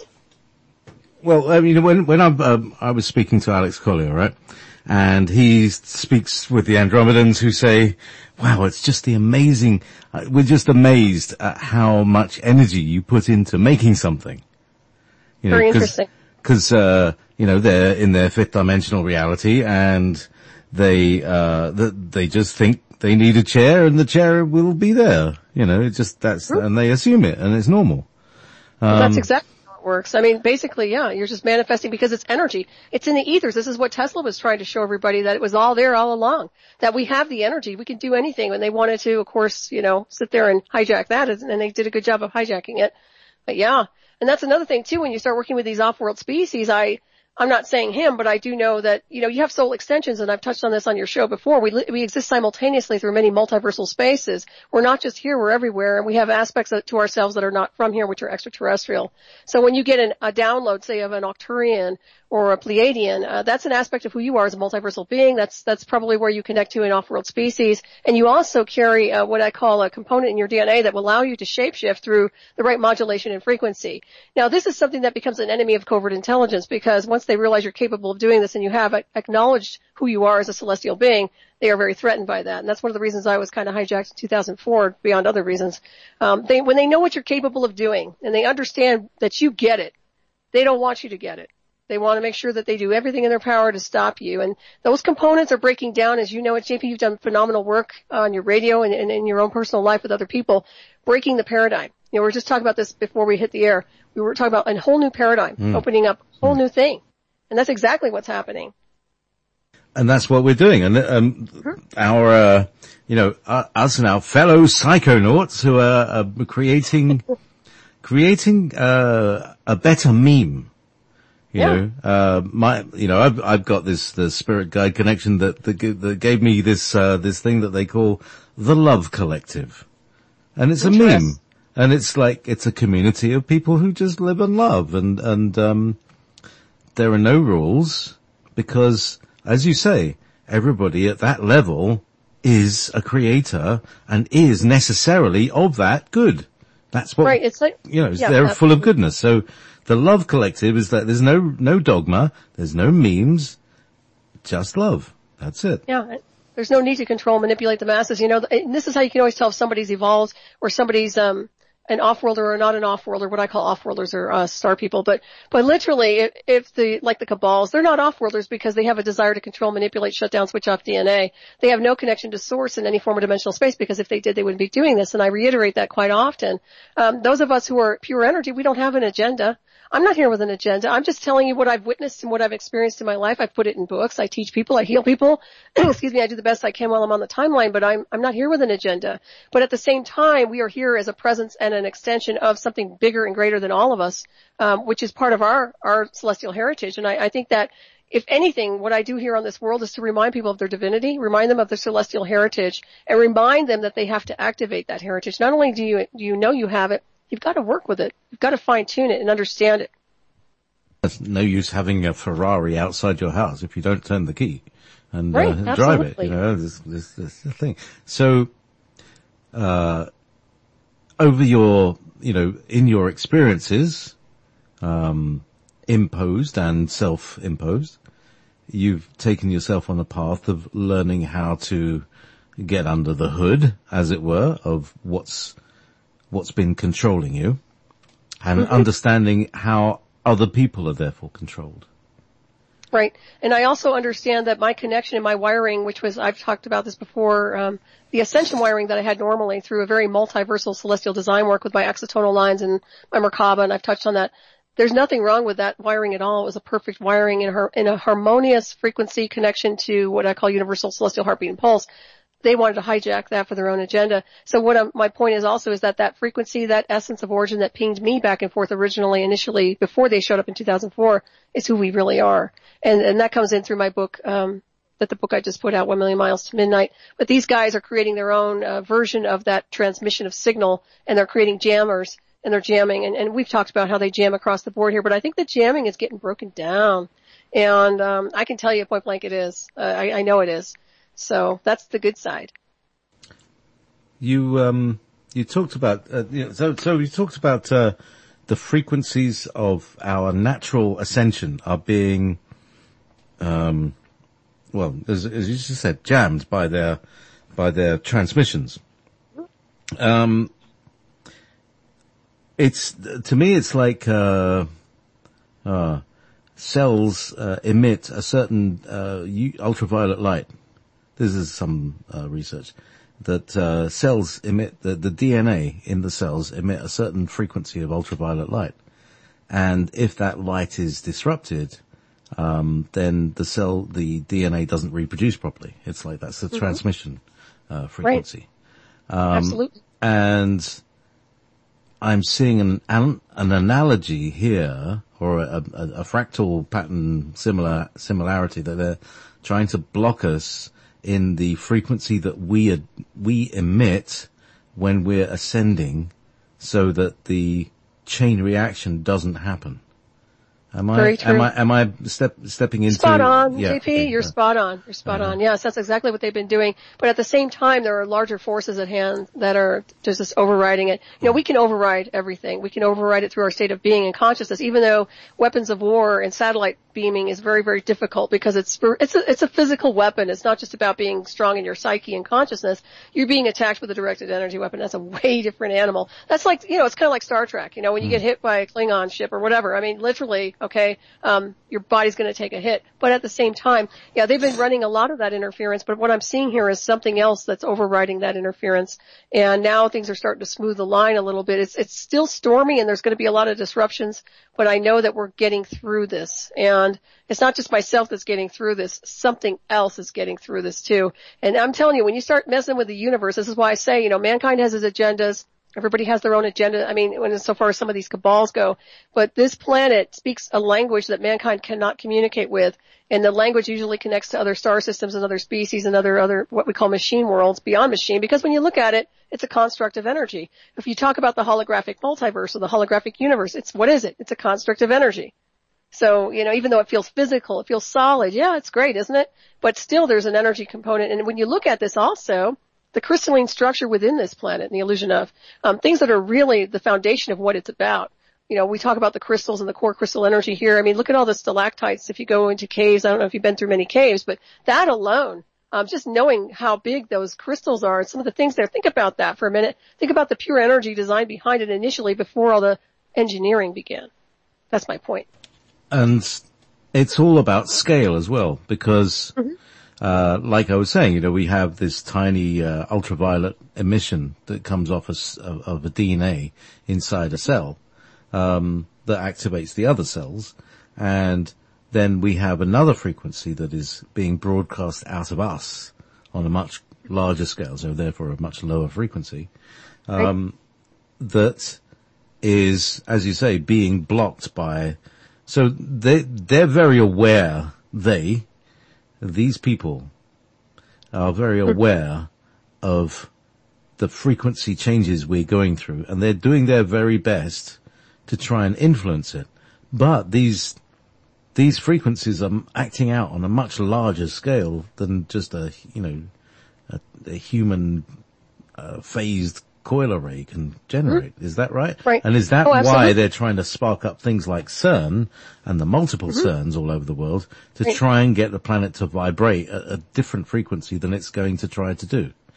Speaker 1: when I was speaking to Alex Collier, right? And he speaks with the Andromedans who say, wow, it's just we're just amazed at how much energy you put into making something. You know,
Speaker 2: very interesting.
Speaker 1: Cause, they're in their fifth dimensional reality and they just think they need a chair and the chair will be there. You know, and they assume it and it's normal.
Speaker 2: That's exactly how it works. I mean, basically, yeah, you're just manifesting because it's energy. It's in the ethers. This is what Tesla was trying to show everybody, that it was all there all along, that we have the energy. We can do anything. And they wanted to, of course, sit there and hijack that, and they did a good job of hijacking it. But yeah. And that's another thing too, when you start working with these off-world species, I'm not saying him, but I do know that, you have soul extensions, and I've touched on this on your show before. We exist simultaneously through many multiversal spaces. We're not just here, we're everywhere, and we have aspects to ourselves that are not from here, which are extraterrestrial. So when you get a download, say, of an Octurian or a Pleiadian, that's an aspect of who you are as a multiversal being. That's probably where you connect to an off-world species. And you also carry what I call a component in your DNA that will allow you to shapeshift through the right modulation and frequency. Now, this is something that becomes an enemy of covert intelligence, because once they realize you're capable of doing this and you have acknowledged who you are as a celestial being, they are very threatened by that. And that's one of the reasons I was kind of hijacked in 2004, beyond other reasons. When they know what you're capable of doing and they understand that you get it, they don't want you to get it. They want to make sure that they do everything in their power to stop you. And those components are breaking down. As you know, at JP, you've done phenomenal work on your radio and in your own personal life with other people, breaking the paradigm. We were just talking about this before we hit the air. We were talking about a whole new paradigm, opening up a whole new thing. And that's exactly what's happening.
Speaker 1: And that's what we're doing. And us and our fellow psychonauts who are creating a better meme. I've got the spirit guide connection that gave me this thing that they call the Love Collective. And it's a meme. And it's a community of people who just live and love. And there are no rules because, as you say, everybody at that level is a creator and is necessarily of that good. That's what,
Speaker 2: right. It's
Speaker 1: they're full of goodness. So, the Love Collective is that there's no dogma, there's no memes, just love. That's it.
Speaker 2: Yeah. There's no need to control, manipulate the masses. And this is how you can always tell if somebody's evolved or somebody's, an off-worlder or not an off-worlder. What I call off-worlders are star people. But literally, if the cabals, they're not off-worlders because they have a desire to control, manipulate, shut down, switch off DNA. They have no connection to source in any form of dimensional space, because if they did, they wouldn't be doing this. And I reiterate that quite often. Those of us who are pure energy, we don't have an agenda. I'm not here with an agenda. I'm just telling you what I've witnessed and what I've experienced in my life. I've put it in books. I teach people. I heal people. Excuse me. I do the best I can while I'm on the timeline, but I'm not here with an agenda. But at the same time, we are here as a presence and an extension of something bigger and greater than all of us, which is part of our celestial heritage. And I think that if anything, what I do here on this world is to remind people of their divinity, remind them of their celestial heritage, and remind them that they have to activate that heritage. Not only do you know you have it, you've got to work with it. You've got to fine-tune it and understand it.
Speaker 1: There's no use having a Ferrari outside your house if you don't turn the key and
Speaker 2: right,
Speaker 1: drive it. This is the thing. So, over your, in your experiences, imposed and self-imposed, you've taken yourself on a path of learning how to get under the hood, as it were, of what's been controlling you, and understanding how other people are therefore controlled.
Speaker 2: Right. And I also understand that my connection and my wiring, which was, I've talked about this before, the ascension wiring that I had normally through a very multiversal celestial design work with my exotonal lines and my Merkaba, and I've touched on that. There's nothing wrong with that wiring at all. It was a perfect wiring in a harmonious frequency connection to what I call universal celestial heartbeat and pulse. They wanted to hijack that for their own agenda. So my point is also is that frequency, that essence of origin that pinged me back and forth initially, before they showed up in 2004, is who we really are. And that comes in through my book, the book I just put out, 1 Million Miles to Midnight. But these guys are creating their own, version of that transmission of signal, and they're creating jammers, and they're jamming. And we've talked about how they jam across the board here, but I think the jamming is getting broken down. And, I can tell you point blank it is. I know it is. So that's the good side.
Speaker 1: You talked about, so you talked about, the frequencies of our natural ascension are being, well, as you just said, jammed by their transmissions. To me, it's like, cells, emit a certain, ultraviolet light. This is some, research that, cells emit, the DNA in the cells emit a certain frequency of ultraviolet light. And if that light is disrupted, then the DNA doesn't reproduce properly. It's like that's the transmission, frequency.
Speaker 2: Right. Absolutely.
Speaker 1: And I'm seeing an analogy here, or a fractal pattern similarity that they're trying to block us in the frequency that we emit when we're ascending, so that the chain reaction doesn't happen. Am I stepping into?
Speaker 2: Spot on,
Speaker 1: yeah,
Speaker 2: JP.
Speaker 1: okay,
Speaker 2: You're spot on. You're spot on. Yes, that's exactly what they've been doing. But at the same time, there are larger forces at hand that are just overriding it. You know, we can override everything. We can override it through our state of being and consciousness, even though weapons of war and satellite beaming is very, very difficult because it's a physical weapon. It's not just about being strong in your psyche and consciousness. You're being attacked with a directed energy weapon. That's a way different animal. That's like, you know, it's kind of like Star Trek. You know, when you get hit by a Klingon ship or whatever. I mean, literally, okay, your body's going to take a hit. But at the same time, yeah, they've been running a lot of that interference, but what I'm seeing here is something else that's overriding that interference. And now things are starting to smooth the line a little bit. It's still stormy and there's going to be a lot of disruptions, but I know that we're getting through this. And it's not just myself that's getting through this. Something else is getting through this too. And I'm telling you, when you start messing with the universe, this is why I say, you know, mankind has his agendas. Everybody has their own agenda. I mean, when so far as some of these cabals go, but this planet speaks a language that mankind cannot communicate with, and the language usually connects to other star systems and other species and other what we call machine worlds beyond machine. Because when you look at it, it's a construct of energy. If you talk about the holographic multiverse or the holographic universe, what is it? It's a construct of energy. So, you know, even though it feels physical, it feels solid. Yeah, it's great, isn't it? But still, there's an energy component. And when you look at this, also, the crystalline structure within this planet and the illusion of things that are really the foundation of what it's about. You know, we talk about the crystals and the core crystal energy here. I mean, look at all the stalactites. If you go into caves, I don't know if you've been through many caves, but that alone, just knowing how big those crystals are and some of the things there, think about that for a minute. Think about the pure energy design behind it initially before all the engineering began. That's my point.
Speaker 1: And it's all about scale as well, because like I was saying, you know, we have this tiny ultraviolet emission that comes off of a DNA inside a cell that activates the other cells, and then we have another frequency that is being broadcast out of us on a much larger scale, so therefore a much lower frequency, that is, as you say, being blocked by. So they're very aware. These people are very aware of the frequency changes we're going through, and they're doing their very best to try and influence it. But these frequencies are acting out on a much larger scale than just a human phased coil array can generate. Is that right?
Speaker 2: Right.
Speaker 1: And is that why they're trying to spark up things like CERN and the multiple CERNs all over the world to try and get the planet to vibrate at a different frequency than it's going to try to do?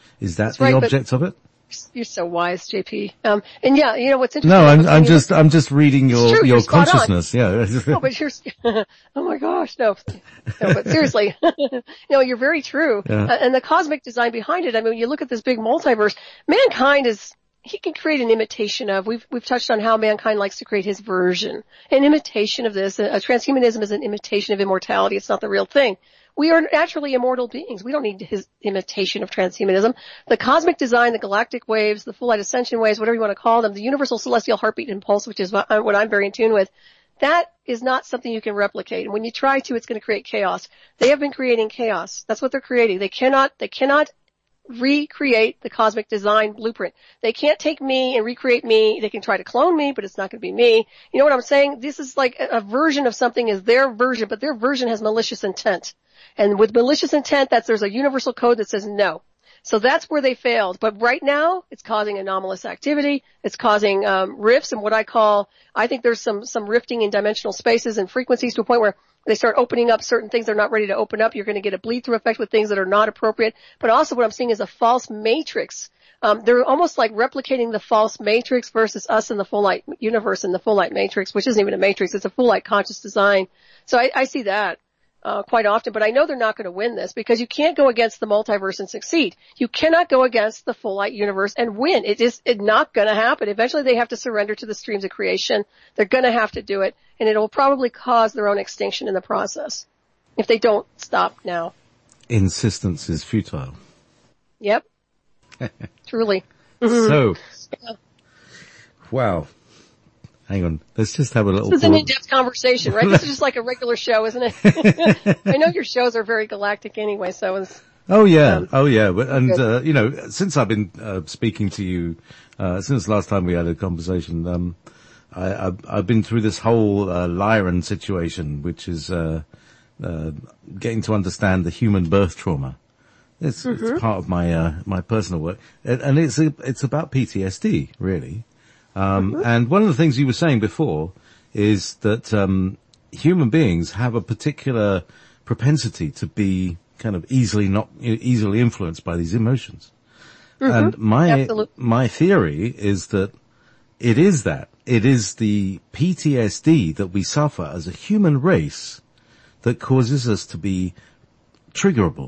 Speaker 1: Is that
Speaker 2: That's
Speaker 1: the
Speaker 2: right,
Speaker 1: object of it?
Speaker 2: You're so wise, JP. And yeah, what's interesting.
Speaker 1: No, I'm just reading your consciousness. Yeah.
Speaker 2: No, but here's, oh my gosh, no, but seriously, you're very true.
Speaker 1: Yeah.
Speaker 2: And the cosmic design behind it, I mean, when you look at this big multiverse, mankind he can create an imitation of, we've touched on how mankind likes to create his version, an imitation of this. Transhumanism is an imitation of immortality. It's not the real thing. We are naturally immortal beings. We don't need his imitation of transhumanism. The cosmic design, the galactic waves, the full light ascension waves, whatever you want to call them, the universal celestial heartbeat impulse, which is what I'm very in tune with, that is not something you can replicate. And when you try to, it's going to create chaos. They have been creating chaos. That's what they're creating. They cannot recreate the cosmic design blueprint. They can't take me and recreate me. They can try to clone me, but it's not going to be me. You know what I'm saying? This is like a version of something is their version, but their version has malicious intent. And with malicious intent, there's a universal code that says no. So that's where they failed. But right now, it's causing anomalous activity. It's causing rifts and I think there's some rifting in dimensional spaces and frequencies to a point where they start opening up certain things they're not ready to open up. You're going to get a bleed-through effect with things that are not appropriate. But also what I'm seeing is a false matrix. They're almost like replicating the false matrix versus us in the full light universe and the full light matrix, which isn't even a matrix. It's a full light conscious design. So I see that. Quite often, but I know they're not going to win this because you can't go against the multiverse and succeed. You cannot go against the full light universe and win. It's not going to happen. Eventually they have to surrender to the streams of creation. They're going to have to do it, and it'll probably cause their own extinction in the process if they don't stop now.
Speaker 1: Insistence is futile.
Speaker 2: Yep. Truly.
Speaker 1: So, wow. Hang on. Let's just have a little.
Speaker 2: This is an in-depth conversation, right? This is just like a regular show, isn't it? I know your shows are very galactic anyway, so it's.
Speaker 1: Oh yeah. And, since I've been, speaking to you, since last time we had a conversation, I've been through this whole, Lyran situation, which is, getting to understand the human birth trauma. It's part of my personal work. And it's about PTSD, really. And one of the things you were saying before is that, human beings have a particular propensity to be kind of easily influenced by these emotions. And my theory is that it is the PTSD that we suffer as a human race that causes us to be triggerable.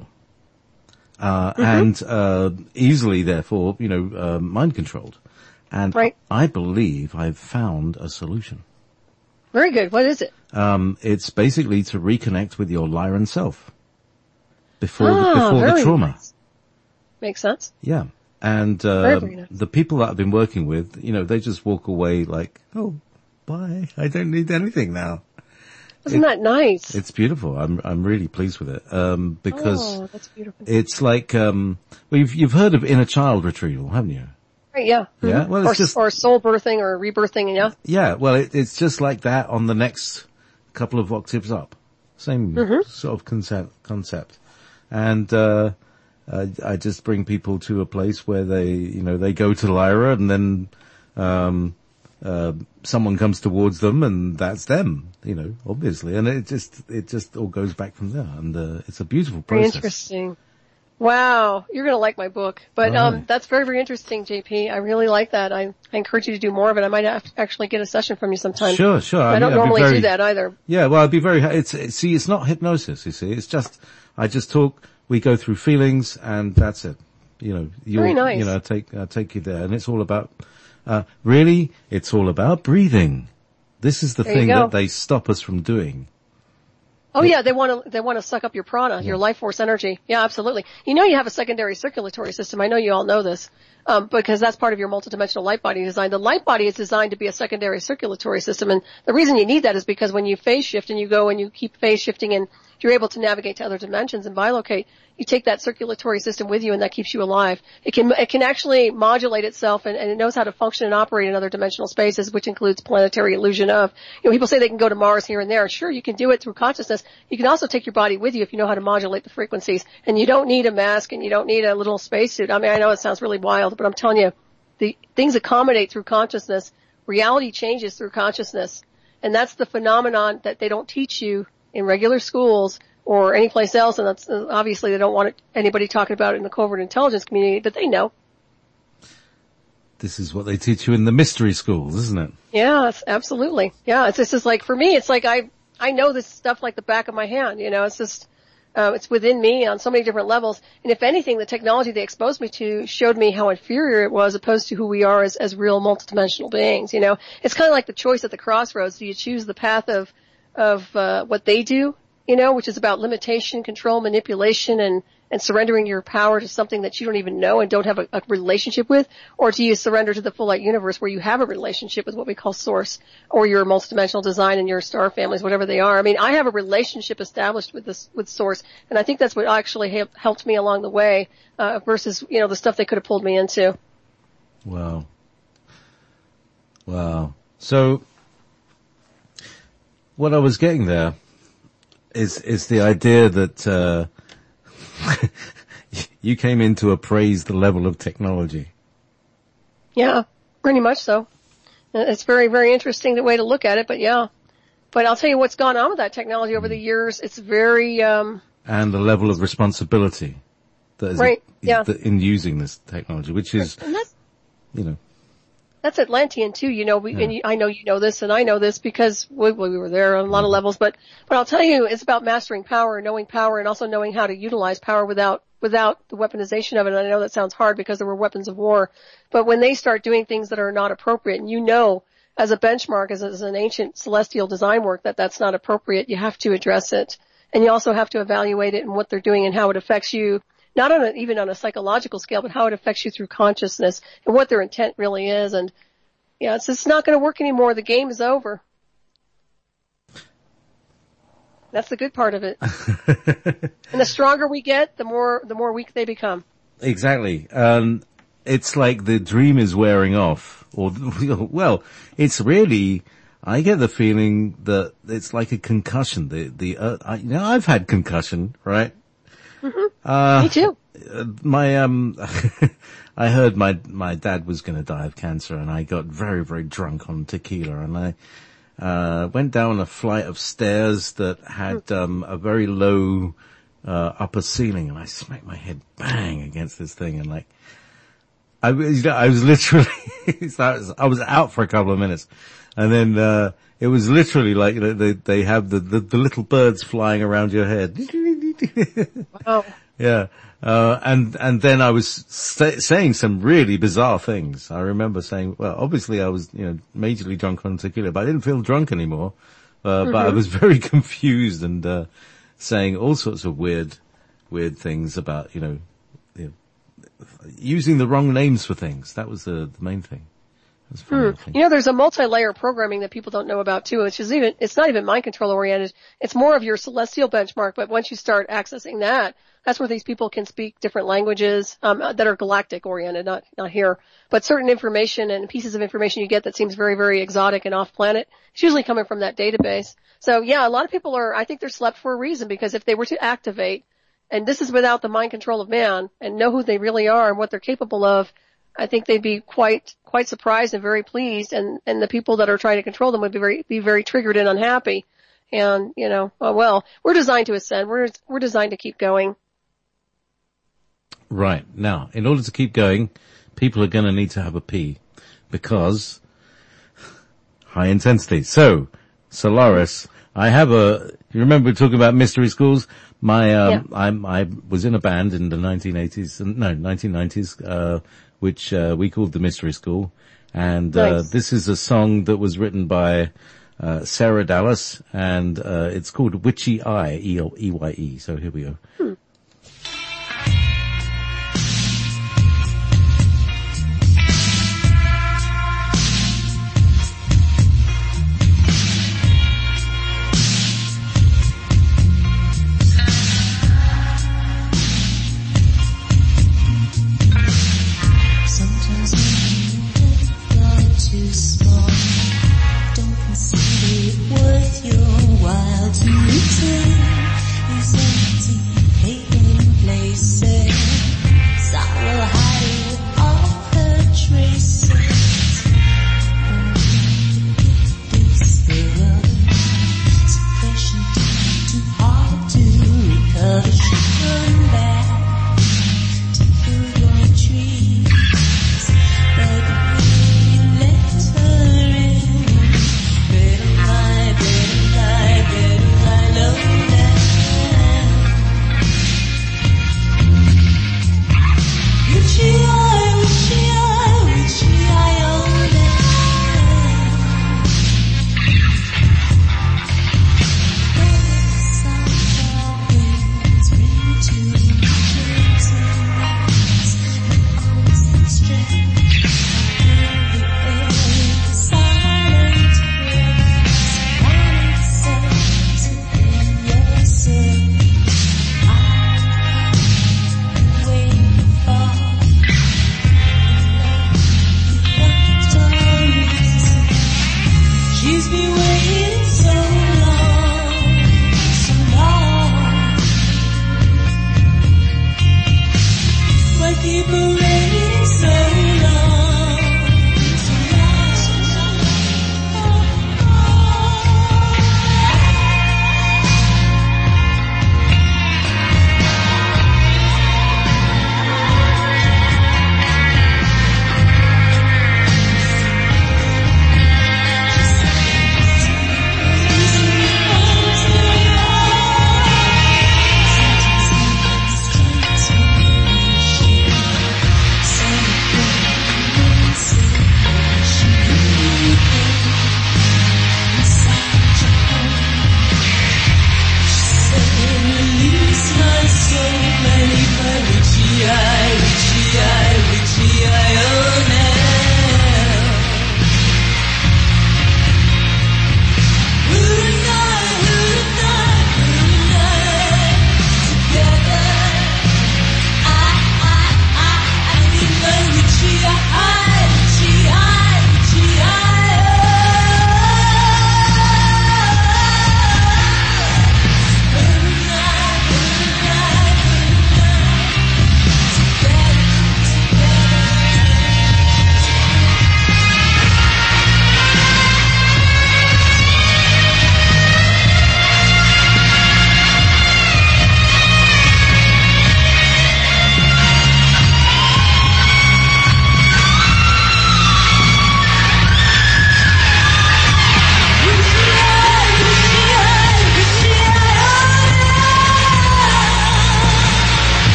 Speaker 1: And easily therefore, mind controlled. And right. I believe I've found a solution.
Speaker 2: Very good. What is it?
Speaker 1: It's basically to reconnect with your Lyran self before the trauma.
Speaker 2: Nice. Makes sense.
Speaker 1: Yeah. And, very nice. The people that I've been working with, they just walk away like, oh, bye. I don't need anything now.
Speaker 2: Isn't that nice?
Speaker 1: It's beautiful. I'm really pleased with it. Because
Speaker 2: that's beautiful.
Speaker 1: It's like, you've heard of inner child retrieval, haven't you?
Speaker 2: Yeah.
Speaker 1: Yeah. Well,
Speaker 2: or soul birthing or rebirthing. Yeah.
Speaker 1: Yeah. Well, it's just like that on the next couple of octaves up. Same sort of concept. And, I just bring people to a place where they go to Lyra and then, someone comes towards them and that's them, obviously. And it just all goes back from there. And, it's a beautiful process.
Speaker 2: Very interesting. Wow, you're going to like my book. But that's very, very interesting, JP. I really like that. I encourage you to do more of it. I might actually get a session from you sometime.
Speaker 1: Sure.
Speaker 2: I don't normally do that either.
Speaker 1: Yeah, well, I'd be very, it's not hypnosis, you see. It's just, I just talk, we go through feelings and that's it.
Speaker 2: Very nice.
Speaker 1: I take you there. And it's all about, really, it's all about breathing. This is the thing that they stop us from doing.
Speaker 2: Oh yeah, they want to suck up your prana, your life force energy. Yeah, absolutely. You have a secondary circulatory system. I know you all know this, because that's part of your multidimensional light body design. The light body is designed to be a secondary circulatory system, and the reason you need that is because when you phase shift and you go and you keep phase shifting and you're able to navigate to other dimensions and bilocate, you take that circulatory system with you and that keeps you alive. It can actually modulate itself and it knows how to function and operate in other dimensional spaces, which includes planetary illusion of, people say they can go to Mars here and there. Sure, you can do it through consciousness. You can also take your body with you if you know how to modulate the frequencies. And you don't need a mask and you don't need a little spacesuit. I mean, I know it sounds really wild, but I'm telling you, the things accommodate through consciousness. Reality changes through consciousness. And that's the phenomenon that they don't teach you in regular schools or any place else, and that's obviously they don't want anybody talking about it in the covert intelligence community, but they know.
Speaker 1: This is what they teach you in the mystery schools, isn't it?
Speaker 2: Yeah, absolutely. Yeah, it's just like, for me, it's like I know this stuff like the back of my hand, it's just, it's within me on so many different levels. And if anything, the technology they exposed me to showed me how inferior it was opposed to who we are as real multidimensional beings, It's kind of like the choice at the crossroads. Do you choose the path of what they do, which is about limitation, control, manipulation, and surrendering your power to something that you don't even know and don't have a relationship with? Or do you surrender to the full light universe where you have a relationship with what we call source, or your multidimensional design and your star families, whatever they are? I mean, I have a relationship established with source, and I think that's what actually helped me along the way, versus, the stuff they could have pulled me into.
Speaker 1: Wow. So, what I was getting there is the idea that, you came in to appraise the level of technology.
Speaker 2: Yeah, pretty much so. It's very, very interesting the way to look at it, but yeah. But I'll tell you what's gone on with that technology over the years. It's very,
Speaker 1: and the level of responsibility that is
Speaker 2: right, yeah.
Speaker 1: In using this technology, which is,
Speaker 2: That's Atlantean too, and I know you know this and I know this because we were there on a lot of levels, but I'll tell you, it's about mastering power, knowing power, and also knowing how to utilize power without the weaponization of it. And I know that sounds hard because there were weapons of war, but when they start doing things that are not appropriate, and as a benchmark, as an ancient celestial design work, that's not appropriate, you have to address it. And you also have to evaluate it and what they're doing and how it affects you, not even on a psychological scale, but how it affects you through consciousness and what their intent really is. And yeah, it's not going to work anymore. The game is over. That's the good part of it. And the stronger we get, the more weak they become.
Speaker 1: Exactly. It's like the dream is wearing off, well, it's really, I get the feeling that it's like a concussion. I've had concussion, right?
Speaker 2: Mm-hmm. Me too.
Speaker 1: I heard my dad was going to die of cancer, and I got very, very drunk on tequila, and I went down a flight of stairs that had a very low upper ceiling, and I smacked my head bang against this thing, and I was literally I was out for a couple of minutes, and then it was literally like they have the little birds flying around your head.
Speaker 2: Wow.
Speaker 1: Yeah. And then I was saying some really bizarre things. I remember saying, well, obviously I was, majorly drunk on tequila, but I didn't feel drunk anymore. But I was very confused and, saying all sorts of weird things about, using the wrong names for things. That was the main thing. That's funny,
Speaker 2: there's a multi-layer programming that people don't know about too, it's not even mind control oriented. It's more of your celestial benchmark, but once you start accessing that's where these people can speak different languages, that are galactic oriented, not here. But certain information and pieces of information you get that seems very, very exotic and off planet, it's usually coming from that database. So yeah, a lot of people I think they're slept for a reason, because if they were to activate, and this is without the mind control of man, and know who they really are and what they're capable of, I think they'd be quite surprised and very pleased, and the people that are trying to control them would be very triggered and unhappy. And, we're designed to ascend. We're designed to keep going.
Speaker 1: Right. Now, in order to keep going, people are going to need to have a pee, because high intensity. So, Solaris, you remember we were talking about mystery schools? I was in a band in the 1990s, which we called the Mystery School, and
Speaker 2: nice.
Speaker 1: This is a song that was written by Sarah Dallas, and it's called Witchy Eye, E-Y-E. So here we go.
Speaker 3: Worth your while to return is empty.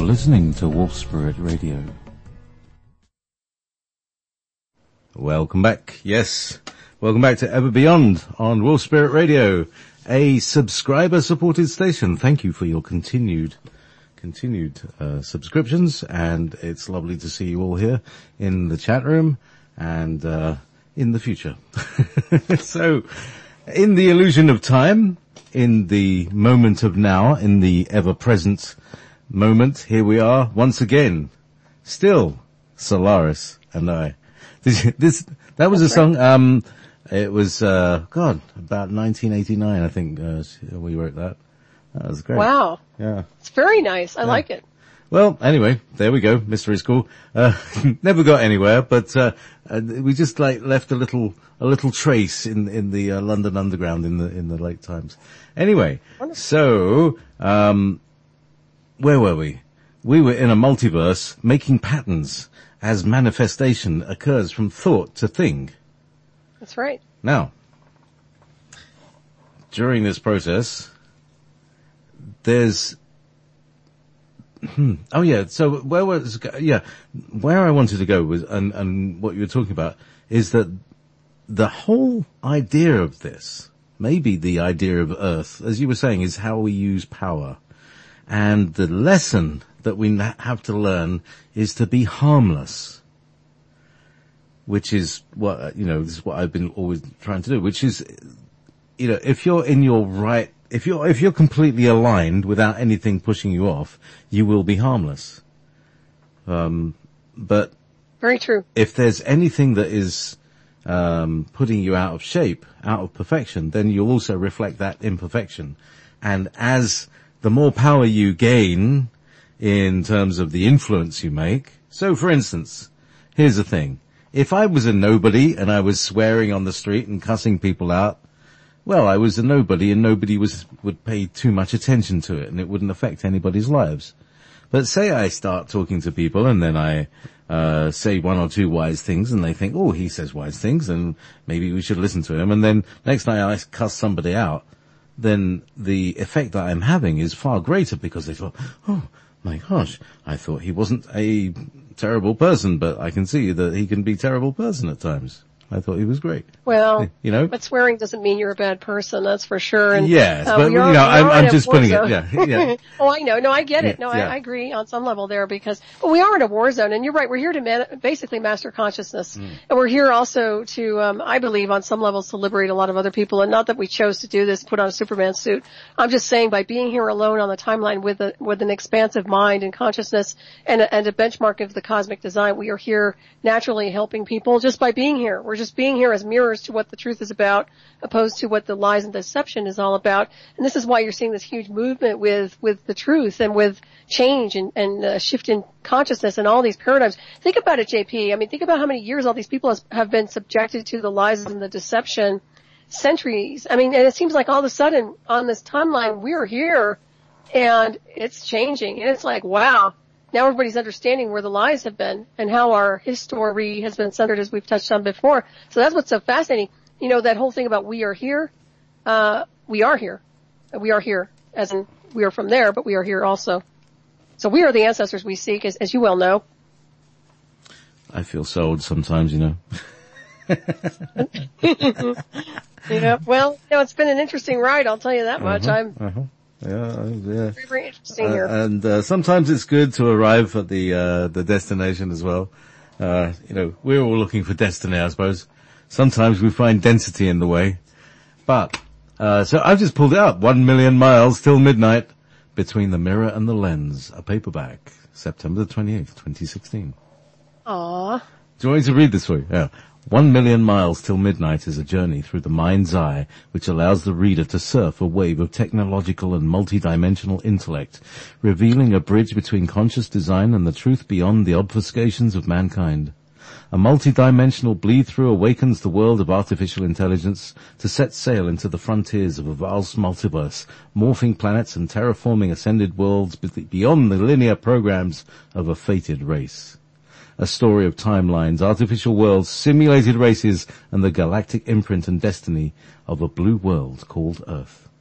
Speaker 3: listening to Wolf Spirit Radio.
Speaker 1: Welcome back. Yes. Welcome back to Ever Beyond on Wolf Spirit Radio, a subscriber-supported station. Thank you for your continued subscriptions, and it's lovely to see you all here in the chat room and in the future. So, in the illusion of time, in the moment of now, in the ever-present moment, here we are once again. Still, Solaris and I. That was a song, it was, about 1989, I think, we wrote that. That was great.
Speaker 2: Wow.
Speaker 1: Yeah.
Speaker 2: It's very nice. I like it.
Speaker 1: Well, anyway, there we go. Mystery School. Never got anywhere, but, we just left a little trace in the, London Underground in the late times. Anyway, so, where were we? We were in a multiverse making patterns as manifestation occurs from thought to thing.
Speaker 2: That's right.
Speaker 1: Now, during this process, there's, so where I wanted to go was, and what you were talking about, is that the whole idea of this, maybe the idea of Earth, as you were saying, is how we use power. And the lesson that we have to learn is to be harmless, which is what, this is what I've been always trying to do, which is, if you're in your right, if you're completely aligned without anything pushing you off, you will be harmless. But
Speaker 2: very true.
Speaker 1: If there's anything that is, putting you out of shape, out of perfection, then you'll also reflect that imperfection. And as the more power you gain in terms of the influence you make, so for instance, here's the thing. If I was a nobody and I was swearing on the street and cussing people out, well, I was a nobody and nobody would pay too much attention to it and it wouldn't affect anybody's lives. But say I start talking to people and then I say one or two wise things and they think, oh, he says wise things and maybe we should listen to him. And then next night I cuss somebody out, then the effect that I'm having is far greater because they thought, oh my gosh, I thought he wasn't a terrible person, but I can see that he can be a terrible person at times. I thought he was great.
Speaker 2: Well, but swearing doesn't mean you're a bad person, that's for sure. And,
Speaker 1: yes, but I'm just putting it, yeah.
Speaker 2: Oh, I know. No, I get it. No, I agree on some level there because we are in a war zone, and you're right. We're here to basically master consciousness, and we're here also to, I believe, on some levels, to liberate a lot of other people. And not that we chose to do this, put on a Superman suit. I'm just saying, by being here alone on the timeline with an expansive mind and consciousness and a benchmark of the cosmic design, we are here naturally helping people just by being here. We're just being here as mirrors to what the truth is about, opposed to what the lies and deception is all about. And this is why you're seeing this huge movement with the truth and with change and shift in consciousness and all these paradigms. Think about it, JP. I mean, think about how many years all these people have been subjected to the lies and the deception. Centuries. I mean, and it seems like all of a sudden on this timeline we're here and it's changing. And it's like, wow. Now everybody's understanding where the lies have been and how our history has been centered, as we've touched on before. So that's what's so fascinating. That whole thing about we are here. We are here. We are here, as in we are from there, but we are here also. So we are the ancestors we seek, as you well know.
Speaker 1: I feel so old sometimes,
Speaker 2: Well, it's been an interesting ride, I'll tell you that much.
Speaker 1: Yeah.
Speaker 2: Very, very interesting here.
Speaker 1: And sometimes it's good to arrive at the destination as well. We're all looking for destiny, I suppose. Sometimes we find density in the way. But, so I've just pulled it up. 1 million miles till midnight between the mirror and the lens. A paperback. September the 28th, 2016.
Speaker 2: Aww.
Speaker 1: Do you want me to read this for you? Yeah. 1 million miles till midnight is a journey through the mind's eye which allows the reader to surf a wave of technological and multidimensional intellect, revealing a bridge between conscious design and the truth beyond the obfuscations of mankind. A multidimensional bleed-through awakens the world of artificial intelligence to set sail into the frontiers of a vast multiverse, morphing planets and terraforming ascended worlds beyond the linear programs of a fated race. A story of timelines, artificial worlds, simulated races, and the galactic imprint and destiny of a blue world called Earth.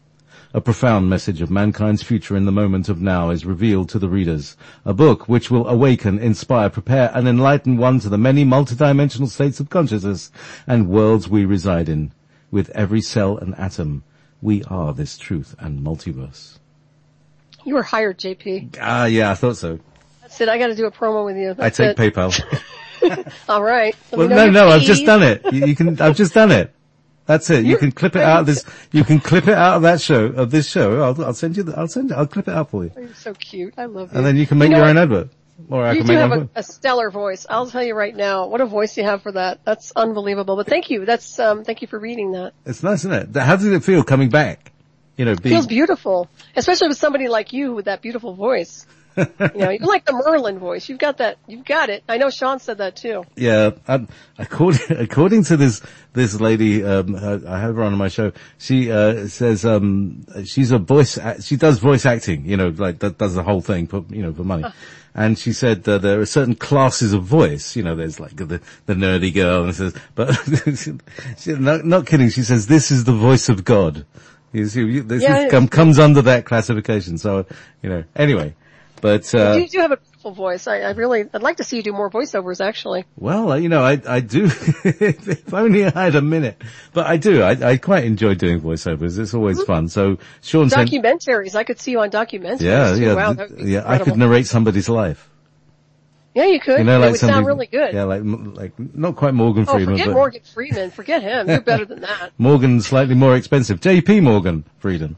Speaker 1: a profound message of mankind's future in the moment of now is revealed to the readers. A book which will awaken, inspire, prepare, and enlighten one to the many multidimensional states of consciousness and worlds we reside in. With every cell and atom, we are this truth and multiverse.
Speaker 2: You were hired, JP.
Speaker 1: Yeah, I thought so.
Speaker 2: That's it. I got to do a promo with you.
Speaker 1: I take PayPal.
Speaker 2: All right.
Speaker 1: Well, no, I've just done it. I've just done it. That's it. You can clip it out of this. You can clip it out of that show, of this show. I'll send you. I'll clip it out for you.
Speaker 2: Oh, you're so cute. I love you.
Speaker 1: And then you can make your own advert. Or I
Speaker 2: you
Speaker 1: can
Speaker 2: do
Speaker 1: make
Speaker 2: have a stellar voice. I'll tell you right now, what a voice you have for that. That's unbelievable. But thank you. Thank you for reading that.
Speaker 1: It's nice, isn't it? How does it feel coming back?
Speaker 2: It feels beautiful, especially with somebody like you with that beautiful voice. You're like the Merlin voice. You've got that. You've got it. I know Sean said that too.
Speaker 1: Yeah. According to this lady, I have her on my show. She, says, she's she does voice acting, like that does the whole thing for money. And she said there are certain classes of voice, there's like the nerdy girl and says, but she's not kidding. She says, this is the voice of God. Comes under that classification. So, anyway. But
Speaker 2: you do have a beautiful voice. I'd like to see you do more voiceovers, actually.
Speaker 1: Well, I do. If only I had a minute. But I do. I quite enjoy doing voiceovers. It's always fun. So Sean
Speaker 2: documentaries. I could see you on documentaries.
Speaker 1: Yeah.
Speaker 2: Wow,
Speaker 1: yeah. I could narrate somebody's life.
Speaker 2: Yeah, you could.
Speaker 1: It
Speaker 2: would sound really good.
Speaker 1: Yeah, like not quite Morgan Freeman.
Speaker 2: Forget Morgan Freeman. Forget him. You're better than that.
Speaker 1: Morgan's slightly more expensive. JP Morgan Freedom.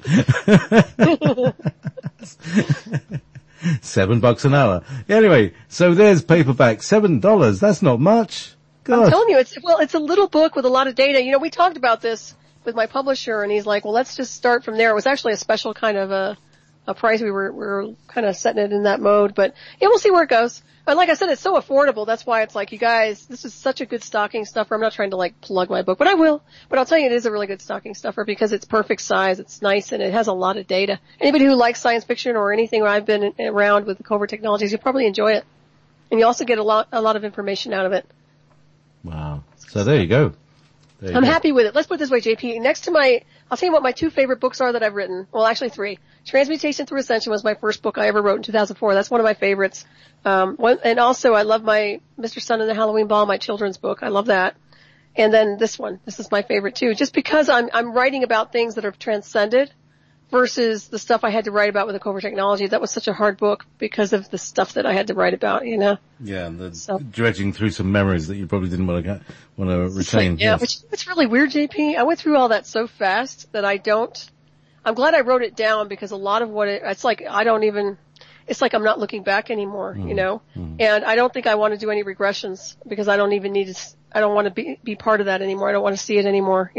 Speaker 1: $7 an hour. Anyway, so there's paperback. $7. That's not much. Gosh.
Speaker 2: I'm telling you, it's a little book with a lot of data. We talked about this with my publisher and he's like, well, let's just start from there. It was actually a special kind of a price. We were kind of setting it in that mode, but yeah, we'll see where it goes. And like I said, it's so affordable. That's why it's like, you guys, this is such a good stocking stuffer. I'm not trying to plug my book, but I will. But I'll tell you, it is a really good stocking stuffer because it's perfect size. It's nice and it has a lot of data. Anybody who likes science fiction or anything where I've been around with the Covert Technologies, you'll probably enjoy it. And you also get a lot of information out of it.
Speaker 1: Wow. So there you go.
Speaker 2: I'm happy with it. Let's put it this way, JP. Next to I'll tell you what my two favorite books are that I've written. Well, actually three. Transmutation Through Ascension was my first book I ever wrote in 2004. That's one of my favorites. And also I love my Mr. Sun and the Halloween Ball, my children's book. I love that. And then this one. This is my favorite too. Just because I'm writing about things that are transcended versus the stuff I had to write about with the Covert Technology. That was such a hard book because of the stuff that I had to write about,
Speaker 1: Yeah, dredging through some memories that you probably didn't want to retain.
Speaker 2: Yeah, yes. Which really weird, JP. I went through all that so fast that I'm glad I wrote it down because a lot of it's like it's like I'm not looking back anymore, and I don't think I want to do any regressions because I don't want to be part of that anymore. I don't want to see it anymore,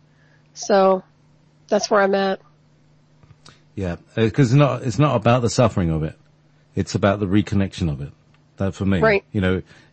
Speaker 2: So that's where I'm at.
Speaker 1: Yeah, because it's not about the suffering of it. It's about the reconnection of it. That for me,
Speaker 2: right.
Speaker 1: In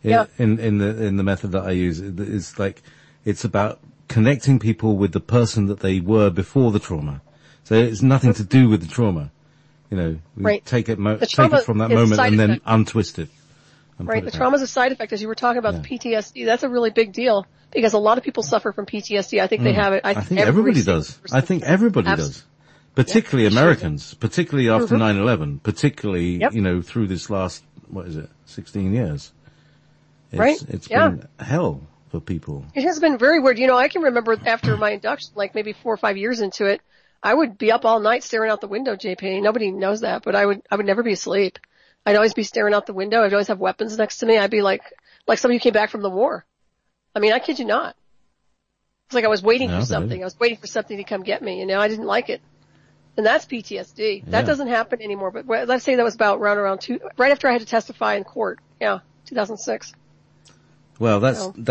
Speaker 1: the method that I use, it's like, it's about connecting people with the person that they were before the trauma. So it's nothing to do with the trauma.
Speaker 2: Right.
Speaker 1: Take it from that moment and then untwist it.
Speaker 2: Right. The trauma's a side effect, as you were talking about the PTSD. That's a really big deal because a lot of people suffer from PTSD. I think they have it.
Speaker 1: I think everybody does. I think everybody does. Particularly Americans, particularly after 9/11, particularly, through this last, 16 years. It's been hell for people.
Speaker 2: It has been very weird. I can remember after my induction, like maybe 4 or 5 years into it, I would be up all night staring out the window, JP. Nobody knows that, but I would never be asleep. I'd always be staring out the window. I'd always have weapons next to me. I'd be like somebody who came back from the war. I mean, I kid you not. It's like I was waiting for something. I was waiting for something to come get me. I didn't like it. And that's PTSD. That doesn't happen anymore. But let's say that was about around right after I had to testify in court. Yeah, 2006.
Speaker 1: Well,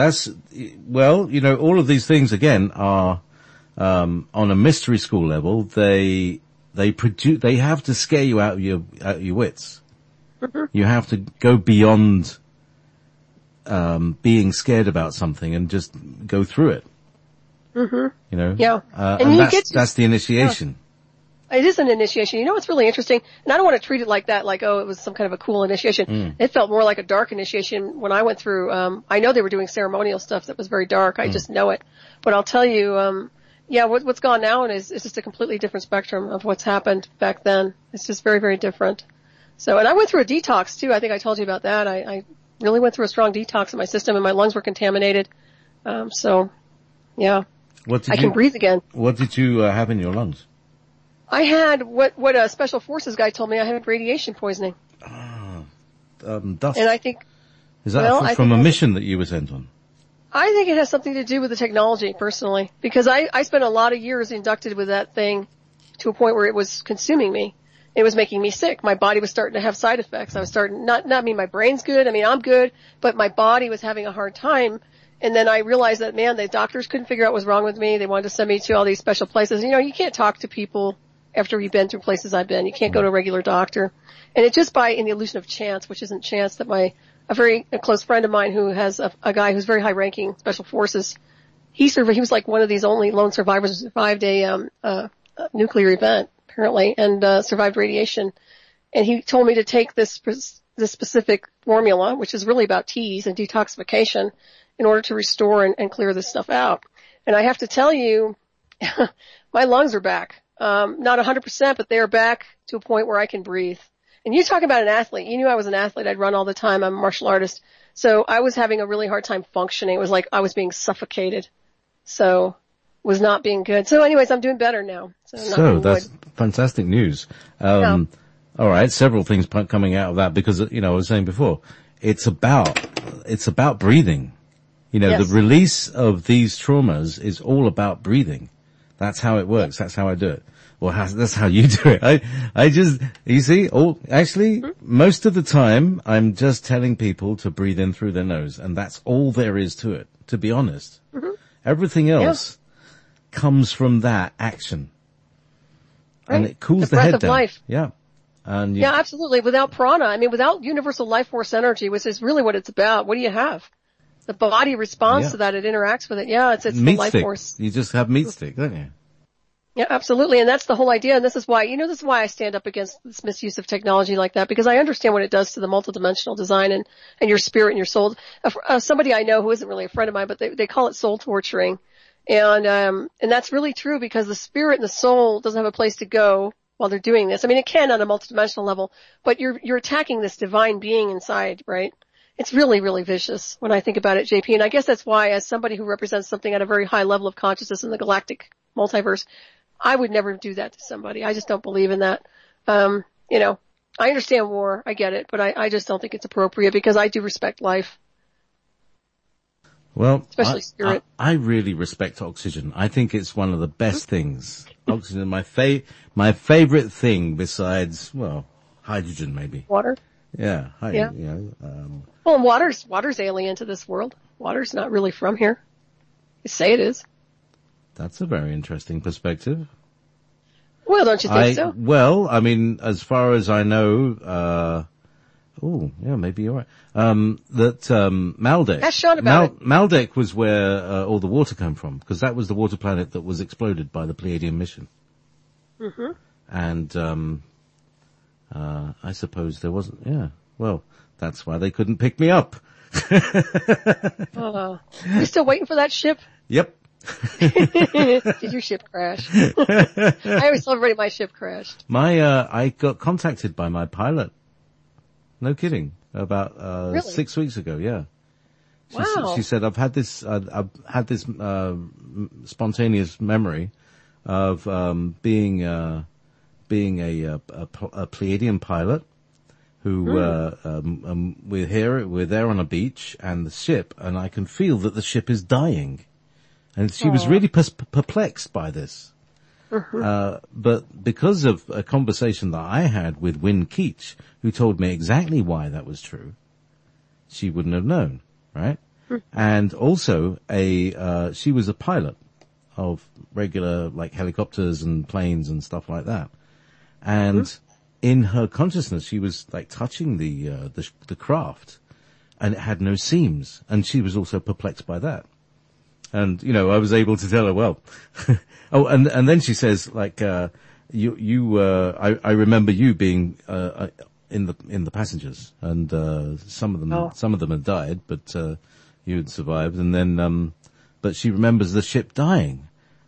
Speaker 1: all of these things again are, on a mystery school level, they have to scare you out of your wits. Mm-hmm. You have to go beyond, being scared about something and just go through it.
Speaker 2: Mm-hmm. Yeah.
Speaker 1: And that's the initiation.
Speaker 2: Yeah. It is an initiation. What's really interesting? And I don't want to treat it like that, like, it was some kind of a cool initiation. It felt more like a dark initiation when I went through, I know they were doing ceremonial stuff that was very dark. I just know it. But I'll tell you, yeah, what's gone now is just a completely different spectrum of what's happened back then. It's just very, very different. So, and I went through a detox too. I think I told you about that. I really went through a strong detox in my system, and my lungs were contaminated. So, yeah, I can breathe again.
Speaker 1: What did you have in your lungs?
Speaker 2: I had what a special forces guy told me. I had radiation poisoning.
Speaker 1: Dust.
Speaker 2: And I think,
Speaker 1: is that from a mission that you were sent on?
Speaker 2: I think it has something to do with the technology, personally, because I spent a lot of years inducted with that thing to a point where it was consuming me. It was making me sick. My body was starting to have side effects. I was starting, not mean my brain's good. I mean, I'm good, but my body was having a hard time. And then I realized that, man, the doctors couldn't figure out what was wrong with me. They wanted to send me to all these special places. You know, you can't talk to people after you've been through places I've been. You can't go to a regular doctor. And it just in the illusion of chance, which isn't chance, that a close friend of mine who has a guy who's very high ranking special forces, he was like one of these only lone survivors who survived a nuclear event, apparently, and survived radiation. And he told me to take this specific formula, which is really about teas and detoxification, in order to restore and clear this stuff out. And I have to tell you, my lungs are back. Not 100%, but they are back to a point where I can breathe. And you talk about an athlete. You knew I was an athlete. I'd run all the time. I'm a martial artist. So I was having a really hard time functioning. It was like I was being suffocated. So was not being good. So anyways, I'm doing better now.
Speaker 1: So that's fantastic news.
Speaker 2: Yeah.
Speaker 1: All right. Several things coming out of that because, you know, I was saying before, it's about breathing. You know,
Speaker 2: Yes.
Speaker 1: The release of these traumas is all about breathing. That's how it works. That's how I do it. Well, that's how you do it. You see, most of the time, I'm just telling people to breathe in through their nose, and that's all there is to it, to be honest. Mm-hmm. Everything else comes from that action. Right. And it cools the head down. Life. Yeah.
Speaker 2: Yeah, absolutely. Without prana, I mean, without universal life force energy, which is really what it's about, what do you have? The body responds to that. It interacts with it. Yeah, it's the life force.
Speaker 1: You just have meat stick, don't you?
Speaker 2: Yeah, absolutely. And that's the whole idea. And this is why I stand up against this misuse of technology like that, because I understand what it does to the multidimensional design and your spirit and your soul. Somebody I know who isn't really a friend of mine, but they call it soul torturing. And that's really true because the spirit and the soul doesn't have a place to go while they're doing this. I mean, it can on a multidimensional level, but you're attacking this divine being inside, right? It's really, really vicious when I think about it, JP. And I guess that's why, as somebody who represents something at a very high level of consciousness in the galactic multiverse, I would never do that to somebody. I just don't believe in that. You know, I understand war. I get it, but I just don't think it's appropriate because I do respect life.
Speaker 1: Well,
Speaker 2: especially spirit.
Speaker 1: I really respect oxygen. I think it's one of the best things. Oxygen, my favorite thing besides, well, hydrogen maybe.
Speaker 2: Water?
Speaker 1: Yeah.
Speaker 2: Yeah.
Speaker 1: You know,
Speaker 2: well, and water's alien to this world. Water's not really from here. You say it is.
Speaker 1: That's a very interesting perspective.
Speaker 2: Well, don't you think so?
Speaker 1: Well, I mean, as far as I know, maybe you're right. Maldek.
Speaker 2: Ask Sean about it.
Speaker 1: Maldek was where all the water came from, because that was the water planet that was exploded by the Pleiadian mission.
Speaker 2: Mm-hmm.
Speaker 1: And I suppose there wasn't. Yeah. Well, that's why they couldn't pick me up.
Speaker 2: You still waiting for that ship?
Speaker 1: Yep.
Speaker 2: Did your ship crash? I always tell everybody my ship crashed.
Speaker 1: I got contacted by my pilot. No kidding. About,
Speaker 2: really?
Speaker 1: 6 weeks ago, yeah.
Speaker 2: Wow.
Speaker 1: She said, I've had this spontaneous memory of, being a Pleiadian pilot who, we're there on a beach and the ship, and I can feel that the ship is dying. And she was really perplexed by this. Mm-hmm. But because of a conversation that I had with Wynne Keach, who told me exactly why that was true, she wouldn't have known, right? Mm-hmm. And also she was a pilot of regular, like, helicopters and planes and stuff like that. And in her consciousness, she was like touching the craft, and it had no seams, and she was also perplexed by that. And, you know, I was able to tell her, well, and then she says, like, I remember you being, in the passengers, and, some of them had died, but, you had survived. And then, but she remembers the ship dying.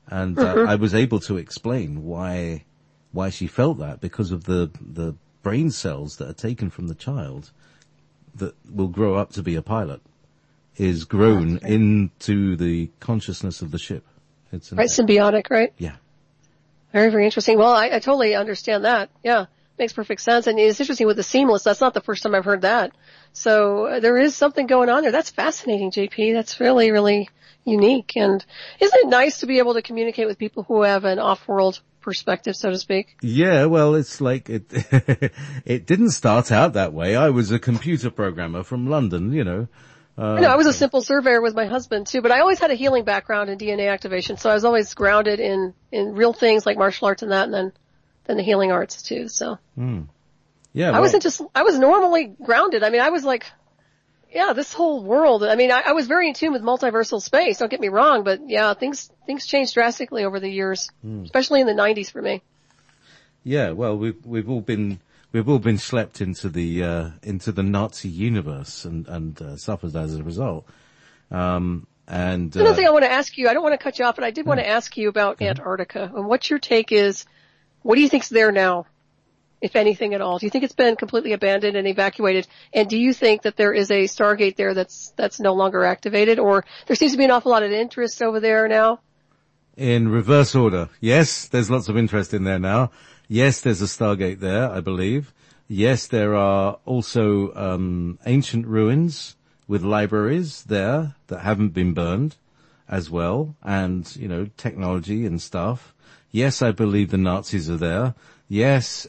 Speaker 1: And I was able to explain why she felt that, because of the brain cells that are taken from the child that will grow up to be a pilot is grown into the consciousness of the ship. It's
Speaker 2: right, symbiotic, right?
Speaker 1: Yeah.
Speaker 2: Very, very interesting. Well, I totally understand that. Yeah, makes perfect sense. And it's interesting with the seamless. That's not the first time I've heard that. So there is something going on there. That's fascinating, JP. That's really, really unique. And isn't it nice to be able to communicate with people who have an off-world perspective, so to speak?
Speaker 1: Yeah, well, it's like it didn't start out that way. I was a computer programmer from London, you know.
Speaker 2: I was a simple surveyor with my husband too, but I always had a healing background in DNA activation, so I was always grounded in real things like martial arts and that, and then the healing arts too, so.
Speaker 1: Yeah.
Speaker 2: Well, I was normally grounded. I mean, I was like, yeah, this whole world, I mean, I was very in tune with multiversal space, don't get me wrong, but yeah, things changed drastically over the years, especially in the 90s for me.
Speaker 1: Yeah, well, we've all been schlepped into the Nazi universe and suffered as a result. Another
Speaker 2: thing I want to ask you, I don't want to cut you off, but I did want to ask you about Antarctica and what your take is. What do you think's there now, if anything at all? Do you think it's been completely abandoned and evacuated? And do you think that there is a Stargate there that's no longer activated, or there seems to be an awful lot of interest over there now?
Speaker 1: In reverse order, yes, there's lots of interest in there now. Yes, there's a Stargate there, I believe. Yes, there are also ancient ruins with libraries there that haven't been burned as well, and, you know, technology and stuff. Yes, I believe the Nazis are there. Yes,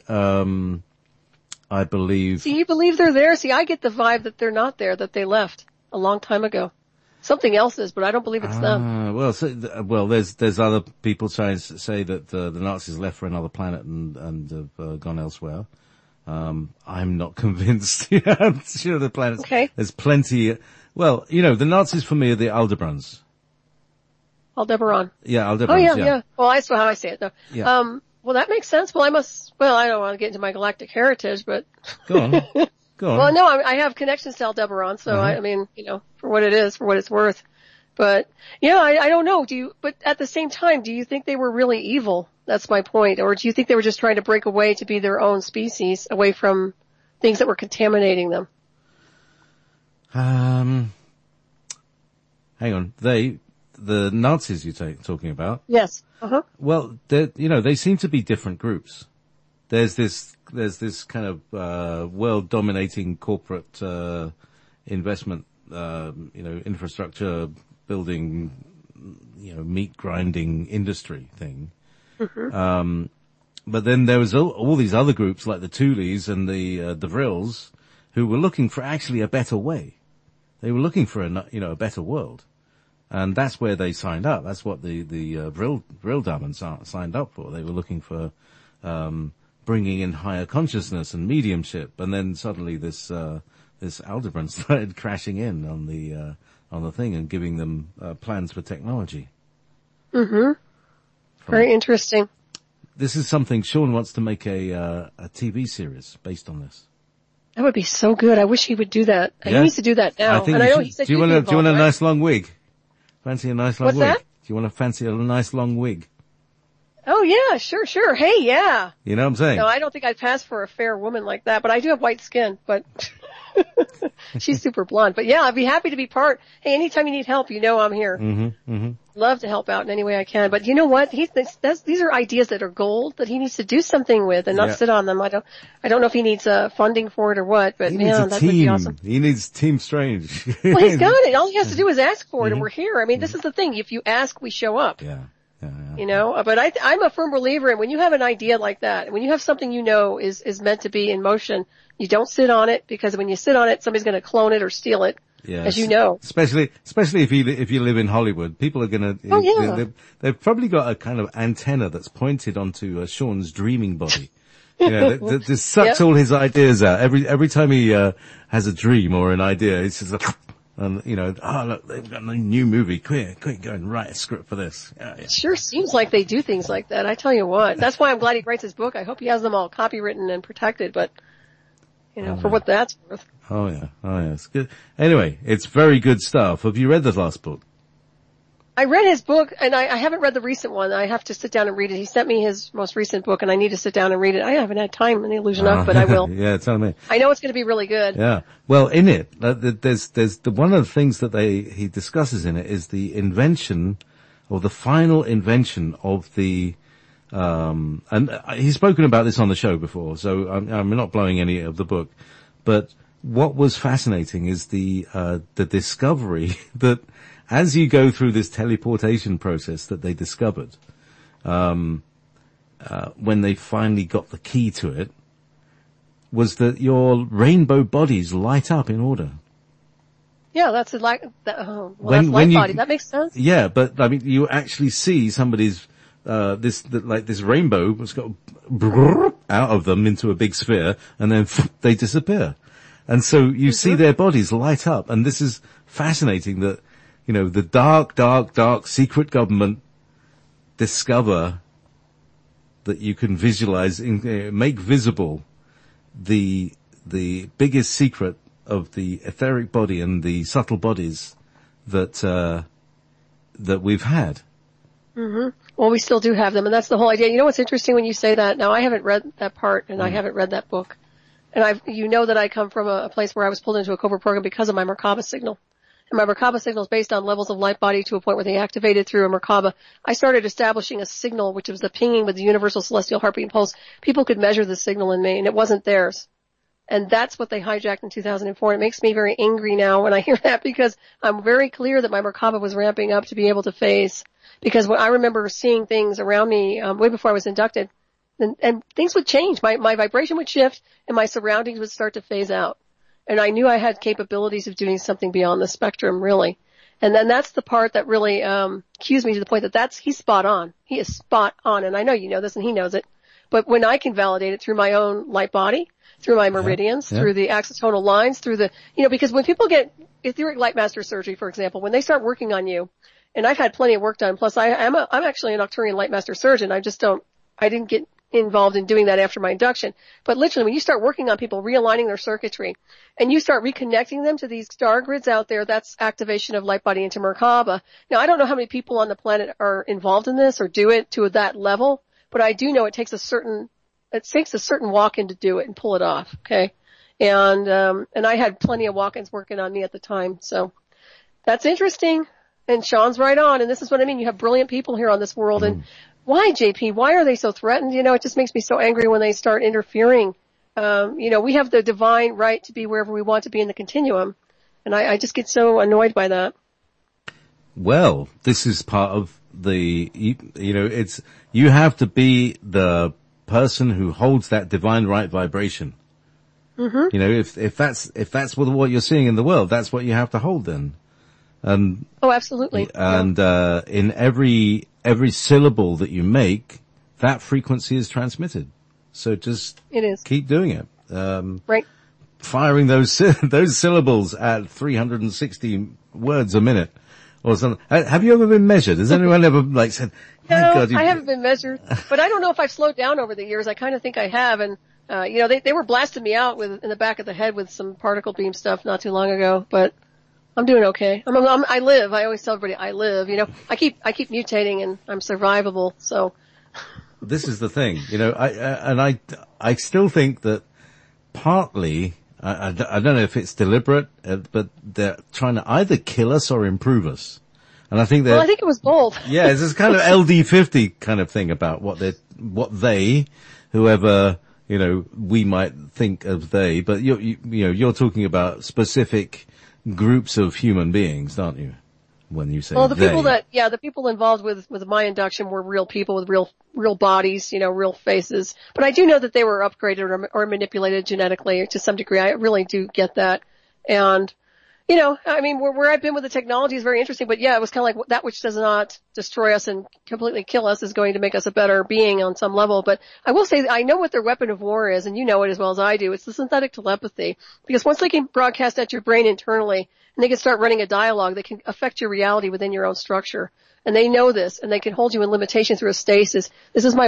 Speaker 1: I believe...
Speaker 2: See, you believe they're there? See, I get the vibe that they're not there, that they left a long time ago. Something else is, but I don't believe it's them.
Speaker 1: Well, there's other people trying to say that the Nazis left for another planet and have gone elsewhere. I'm not convinced. I'm sure the planets.
Speaker 2: Okay.
Speaker 1: There's plenty. Well, you know, the Nazis for me are the Aldebarans.
Speaker 2: Aldebaran.
Speaker 1: Yeah, Aldebarans.
Speaker 2: Oh yeah. Well, that's how I say it though.
Speaker 1: Yeah.
Speaker 2: Well, that makes sense. Well, I don't want to get into my galactic heritage, but.
Speaker 1: Go on.
Speaker 2: Well, no, I have connections to Aldebaran, so I mean, you know, for what it is, for what it's worth. But, yeah, I don't know. But at the same time, do you think they were really evil? That's my point. Or do you think they were just trying to break away to be their own species, away from things that were contaminating them?
Speaker 1: Hang on. The Nazis you're talking about?
Speaker 2: Yes. Uh-huh.
Speaker 1: Well, they seem to be different groups. There's this kind of, world-dominating corporate, investment, infrastructure building, meat grinding industry thing. Mm-hmm. But then there was all these other groups like the Thules and the Vrills who were looking for actually a better way. They were looking for a better world. And that's where they signed up. That's what the Vril Diamonds signed up for. They were looking for, bringing in higher consciousness and mediumship, and then suddenly this Aldebaran started crashing in on the thing and giving them plans for technology.
Speaker 2: Mm-hmm. Very interesting.
Speaker 1: This is something Sean wants to make a TV series based on this.
Speaker 2: That would be so good. I wish he would do that.
Speaker 1: Yeah?
Speaker 2: He needs to do that now.
Speaker 1: I think
Speaker 2: he said
Speaker 1: do you want a nice long wig? Fancy a nice long
Speaker 2: wig? What's that?
Speaker 1: Do you want to fancy a nice long wig?
Speaker 2: Oh yeah, sure. Hey, yeah.
Speaker 1: You know what I'm saying?
Speaker 2: No, I don't think I'd pass for a fair woman like that, but I do have white skin, but she's super blonde. But yeah, I'd be happy to be part. Hey, anytime you need help, you know I'm here.
Speaker 1: Mm-hmm, mm-hmm.
Speaker 2: Love to help out in any way I can. But you know what? These are ideas that are gold that he needs to do something with and not sit on them. I don't know if he needs funding for it or what, but man, that would be awesome.
Speaker 1: He needs Team Strange.
Speaker 2: Well, he's got it. All he has to do is ask for it, and we're here. I mean, this is the thing. If you ask, we show up.
Speaker 1: Yeah.
Speaker 2: You know, but I'm a firm believer in when you have an idea like that, when you have something you know is meant to be in motion, you don't sit on it, because when you sit on it, somebody's going to clone it or steal it. Yes. As you know.
Speaker 1: Especially if you live in Hollywood, people are going to.
Speaker 2: Oh yeah.
Speaker 1: They've probably got a kind of antenna that's pointed onto Sean's dreaming body. That just sucks all his ideas out. Every time he has a dream or an idea, it's just like. And, look, they've got a new movie. Quick, go and write a script for this. Yeah.
Speaker 2: Sure seems like they do things like that. I tell you what. That's why I'm glad he writes his book. I hope he has them all copywritten and protected, but, for what that's worth.
Speaker 1: Oh yeah. It's good. Anyway, it's very good stuff. Have you read the last book?
Speaker 2: I read his book, and I haven't read the recent one. I have to sit down and read it. He sent me his most recent book, and I need to sit down and read it. I haven't had time in the Illusion of, but I will.
Speaker 1: Yeah, tell me.
Speaker 2: I know it's going to be really good.
Speaker 1: Yeah. Well, in it, there's one of the things that he discusses in it is the invention, or the final invention of the, and he's spoken about this on the show before, so I'm not blowing any of the book, but what was fascinating is the discovery that as you go through this teleportation process that they discovered, when they finally got the key to it, was that your rainbow bodies light up in order.
Speaker 2: Yeah, that's like that. That's light body. That makes sense.
Speaker 1: Yeah, but I mean, you actually see somebody's this rainbow has got out of them into a big sphere, and then they disappear. And so you see their bodies light up, and this is fascinating that, you know, the dark secret government discover that you can visualize, make visible the biggest secret of the etheric body and the subtle bodies that we've had.
Speaker 2: Mm-hmm. Well, we still do have them, and that's the whole idea. You know what's interesting when you say that? Now, I haven't read that part, and I haven't read that book. And you know that I come from a place where I was pulled into a Cobra program because of my Merkaba signal. And my Merkaba signal is based on levels of light body to a point where they activated through a Merkaba. I started establishing a signal, which was the pinging with the universal celestial heartbeat pulse. People could measure the signal in me, and it wasn't theirs. And that's what they hijacked in 2004. It makes me very angry now when I hear that, because I'm very clear that my Merkaba was ramping up to be able to phase. Because when I remember seeing things around me way before I was inducted, and things would change. My vibration would shift, and my surroundings would start to phase out. And I knew I had capabilities of doing something beyond the spectrum, really. And then that's the part that really cues me to the point that he's spot on. He is spot on, and I know you know this, and he knows it. But when I can validate it through my own light body, through my meridians, through the axonal lines, through the, because when people get etheric light master surgery, for example, when they start working on you, and I've had plenty of work done, plus I'm actually an Arcturian light master surgeon. I didn't get involved in doing that after my induction. But literally, when you start working on people, realigning their circuitry, and you start reconnecting them to these star grids out there, that's activation of light body into Merkaba. Now, I don't know how many people on the planet are involved in this or do it to that level, but I do know it takes a certain walk-in to do it and pull it off, okay? And I had plenty of walk-ins working on me at the time, so that's interesting. And Sean's right on, and this is what I mean. You have brilliant people here on this world, and why, JP? Why are they so threatened? It just makes me so angry when they start interfering. We have the divine right to be wherever we want to be in the continuum, and I just get so annoyed by that.
Speaker 1: Well, this is part of you have to be the person who holds that divine right vibration. Mm-hmm. If that's what you're seeing in the world, that's what you have to hold then.
Speaker 2: Oh, absolutely.
Speaker 1: And in every syllable that you make, that frequency is transmitted. So just keep doing it.
Speaker 2: Right.
Speaker 1: Firing those syllables at 360 words a minute or something. Have you ever been measured? Has anyone ever said,
Speaker 2: no,
Speaker 1: God,
Speaker 2: I haven't been measured, but I don't know if I've slowed down over the years. I kind of think I have. And, they were blasting me out in the back of the head with some particle beam stuff not too long ago, but I'm doing okay. I live. I always tell everybody I live. I keep mutating, and I'm survivable. So
Speaker 1: this is the thing. I still think that partly I don't know if it's deliberate, but they're trying to either kill us or improve us. And I think
Speaker 2: I think it was both.
Speaker 1: Yeah, it's this kind of LD50 kind of thing about whoever we might think of they, but you're talking about specific groups of human beings, aren't you? When you say
Speaker 2: the people involved with my induction were real people with real bodies, real faces. But I do know that they were upgraded or manipulated genetically to some degree. I really do get that. And, where I've been with the technology is very interesting, but yeah, it was kind of like that which does not destroy us and completely kill us is going to make us a better being on some level. But I will say I know what their weapon of war is, and you know it as well as I do. It's the synthetic telepathy. Because once they can broadcast at your brain internally, and they can start running a dialogue that can affect your reality within your own structure. And they know this, and they can hold you in limitation through a stasis. This is my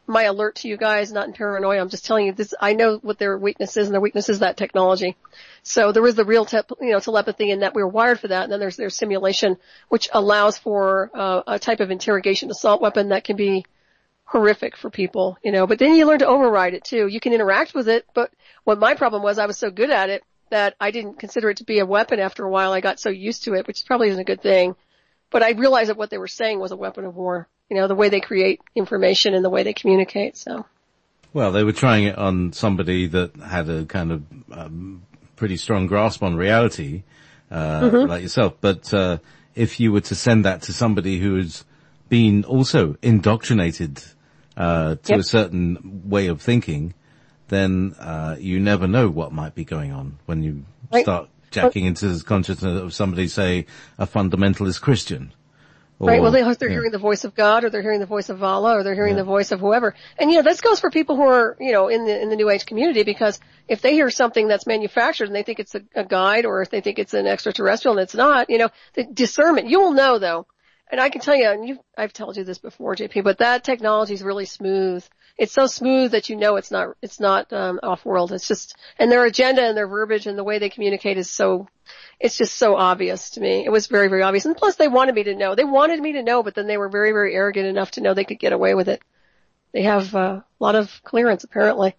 Speaker 2: my alert to you guys, not in paranoia. I'm just telling you this. I know what their weakness is, and their weakness is that technology. So there is the real, telepathy, and that we were wired for that. And then there's their simulation, which allows for a type of interrogation assault weapon that can be horrific for people, But then you learn to override it too. You can interact with it, but what my problem was, I was so good at it that I didn't consider it to be a weapon after a while. I got so used to it, which probably isn't a good thing. But I realized that what they were saying was a weapon of war. The way they create information and the way they communicate, so.
Speaker 1: Well, they were trying it on somebody that had a kind of pretty strong grasp on reality, like yourself. But if you were to send that to somebody who has been also indoctrinated to a certain way of thinking, then you never know what might be going on when you start jacking into the consciousness of somebody, say, a fundamentalist Christian.
Speaker 2: Right. Well, they're hearing the voice of God, or they're hearing the voice of Allah, or they're hearing the voice of whoever. And this goes for people who are, in the New Age community, because if they hear something that's manufactured and they think it's a guide, or if they think it's an extraterrestrial and it's not, the discernment, you will know though. And I can tell you, and I've told you this before, JP, but that technology is really smooth. It's so smooth that it's not off-world. It's just, and their agenda and their verbiage and the way they communicate is it's just so obvious to me. It was very, very obvious. And plus they wanted me to know. They wanted me to know, but then they were very, very arrogant enough to know they could get away with it. They have a lot of clearance, apparently.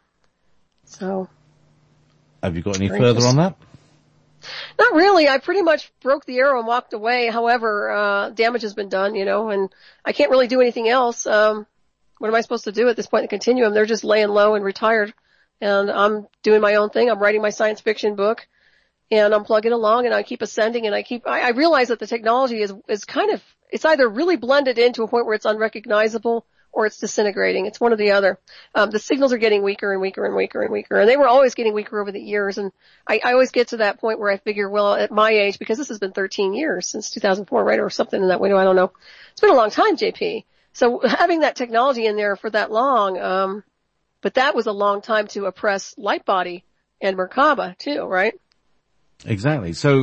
Speaker 2: So.
Speaker 1: Have you got any further on that?
Speaker 2: Not really. I pretty much broke the arrow and walked away. However, damage has been done, and I can't really do anything else. What am I supposed to do at this point in the continuum? They're just laying low and retired. And I'm doing my own thing. I'm writing my science fiction book. And I'm plugging along, and I keep ascending, and I realize that the technology is kind of, it's either really blended into a point where it's unrecognizable, or it's disintegrating. It's one or the other. The signals are getting weaker and weaker and weaker and weaker, and they were always getting weaker over the years. And I always get to that point where I figure, well, at my age, because this has been 13 years since 2004, right, or something in that window, I don't know. It's been a long time, JP. So having that technology in there for that long, but that was a long time to oppress Lightbody and Merkaba too, right?
Speaker 1: Exactly. So,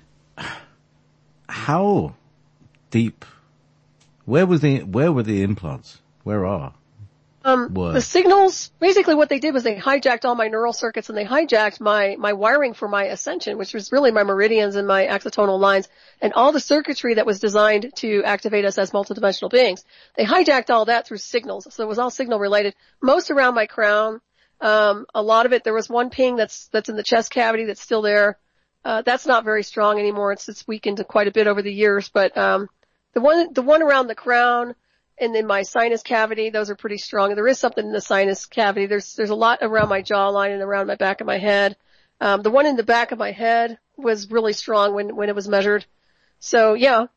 Speaker 1: how deep? Where were the implants? Where are?
Speaker 2: The signals, basically what they did was they hijacked all my neural circuits, and they hijacked my wiring for my ascension, which was really my meridians and my axonal lines, and all the circuitry that was designed to activate us as multidimensional beings. They hijacked all that through signals, so it was all signal related. Most around my crown, a lot of it, there was one ping that's in the chest cavity that's still there. That's not very strong anymore. It's weakened quite a bit over the years, but the one around the crown and then my sinus cavity, those are pretty strong. There is something in the sinus cavity. There's a lot around my jawline and around my back of my head. The one in the back of my head was really strong when it was measured. So yeah,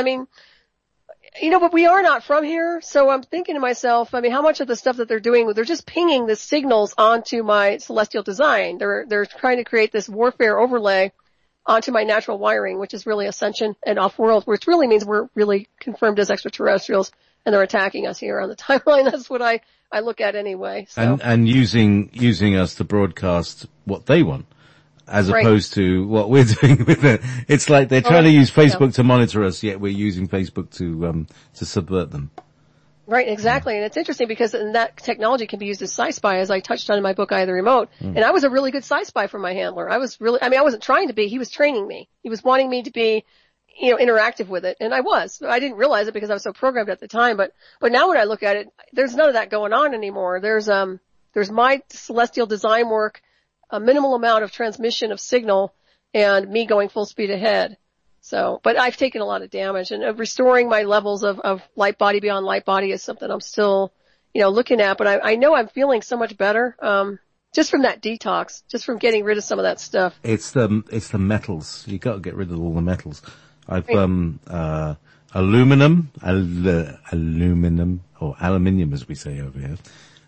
Speaker 2: but we are not from here. So I'm thinking to myself, how much of the stuff that they're doing, they're just pinging the signals onto my celestial design. They're trying to create this warfare overlay onto my natural wiring, which is really ascension and off-world, which really means we're really confirmed as extraterrestrials, and they're attacking us here on the timeline. That's what I look at anyway. So.
Speaker 1: And using us to broadcast what they want, as opposed to what we're doing with it. It's like they're trying to use Facebook to monitor us, yet we're using Facebook to subvert them.
Speaker 2: Right, exactly. And it's interesting because that technology can be used as sci-spy, as I touched on in my book, Eye of the Remote. And I was a really good sci-spy for my handler. I wasn't trying to be. He was training me. He was wanting me to be, interactive with it. And I was. I didn't realize it because I was so programmed at the time. But now when I look at it, there's none of that going on anymore. There's my celestial design work, a minimal amount of transmission of signal, and me going full speed ahead. So, but I've taken a lot of damage, and restoring my levels of light body beyond light body is something I'm still, looking at, but I know I'm feeling so much better, just from that detox, just from getting rid of some of that stuff.
Speaker 1: It's the metals. You gotta get rid of all the metals. I've, aluminum, or aluminium as we say over here.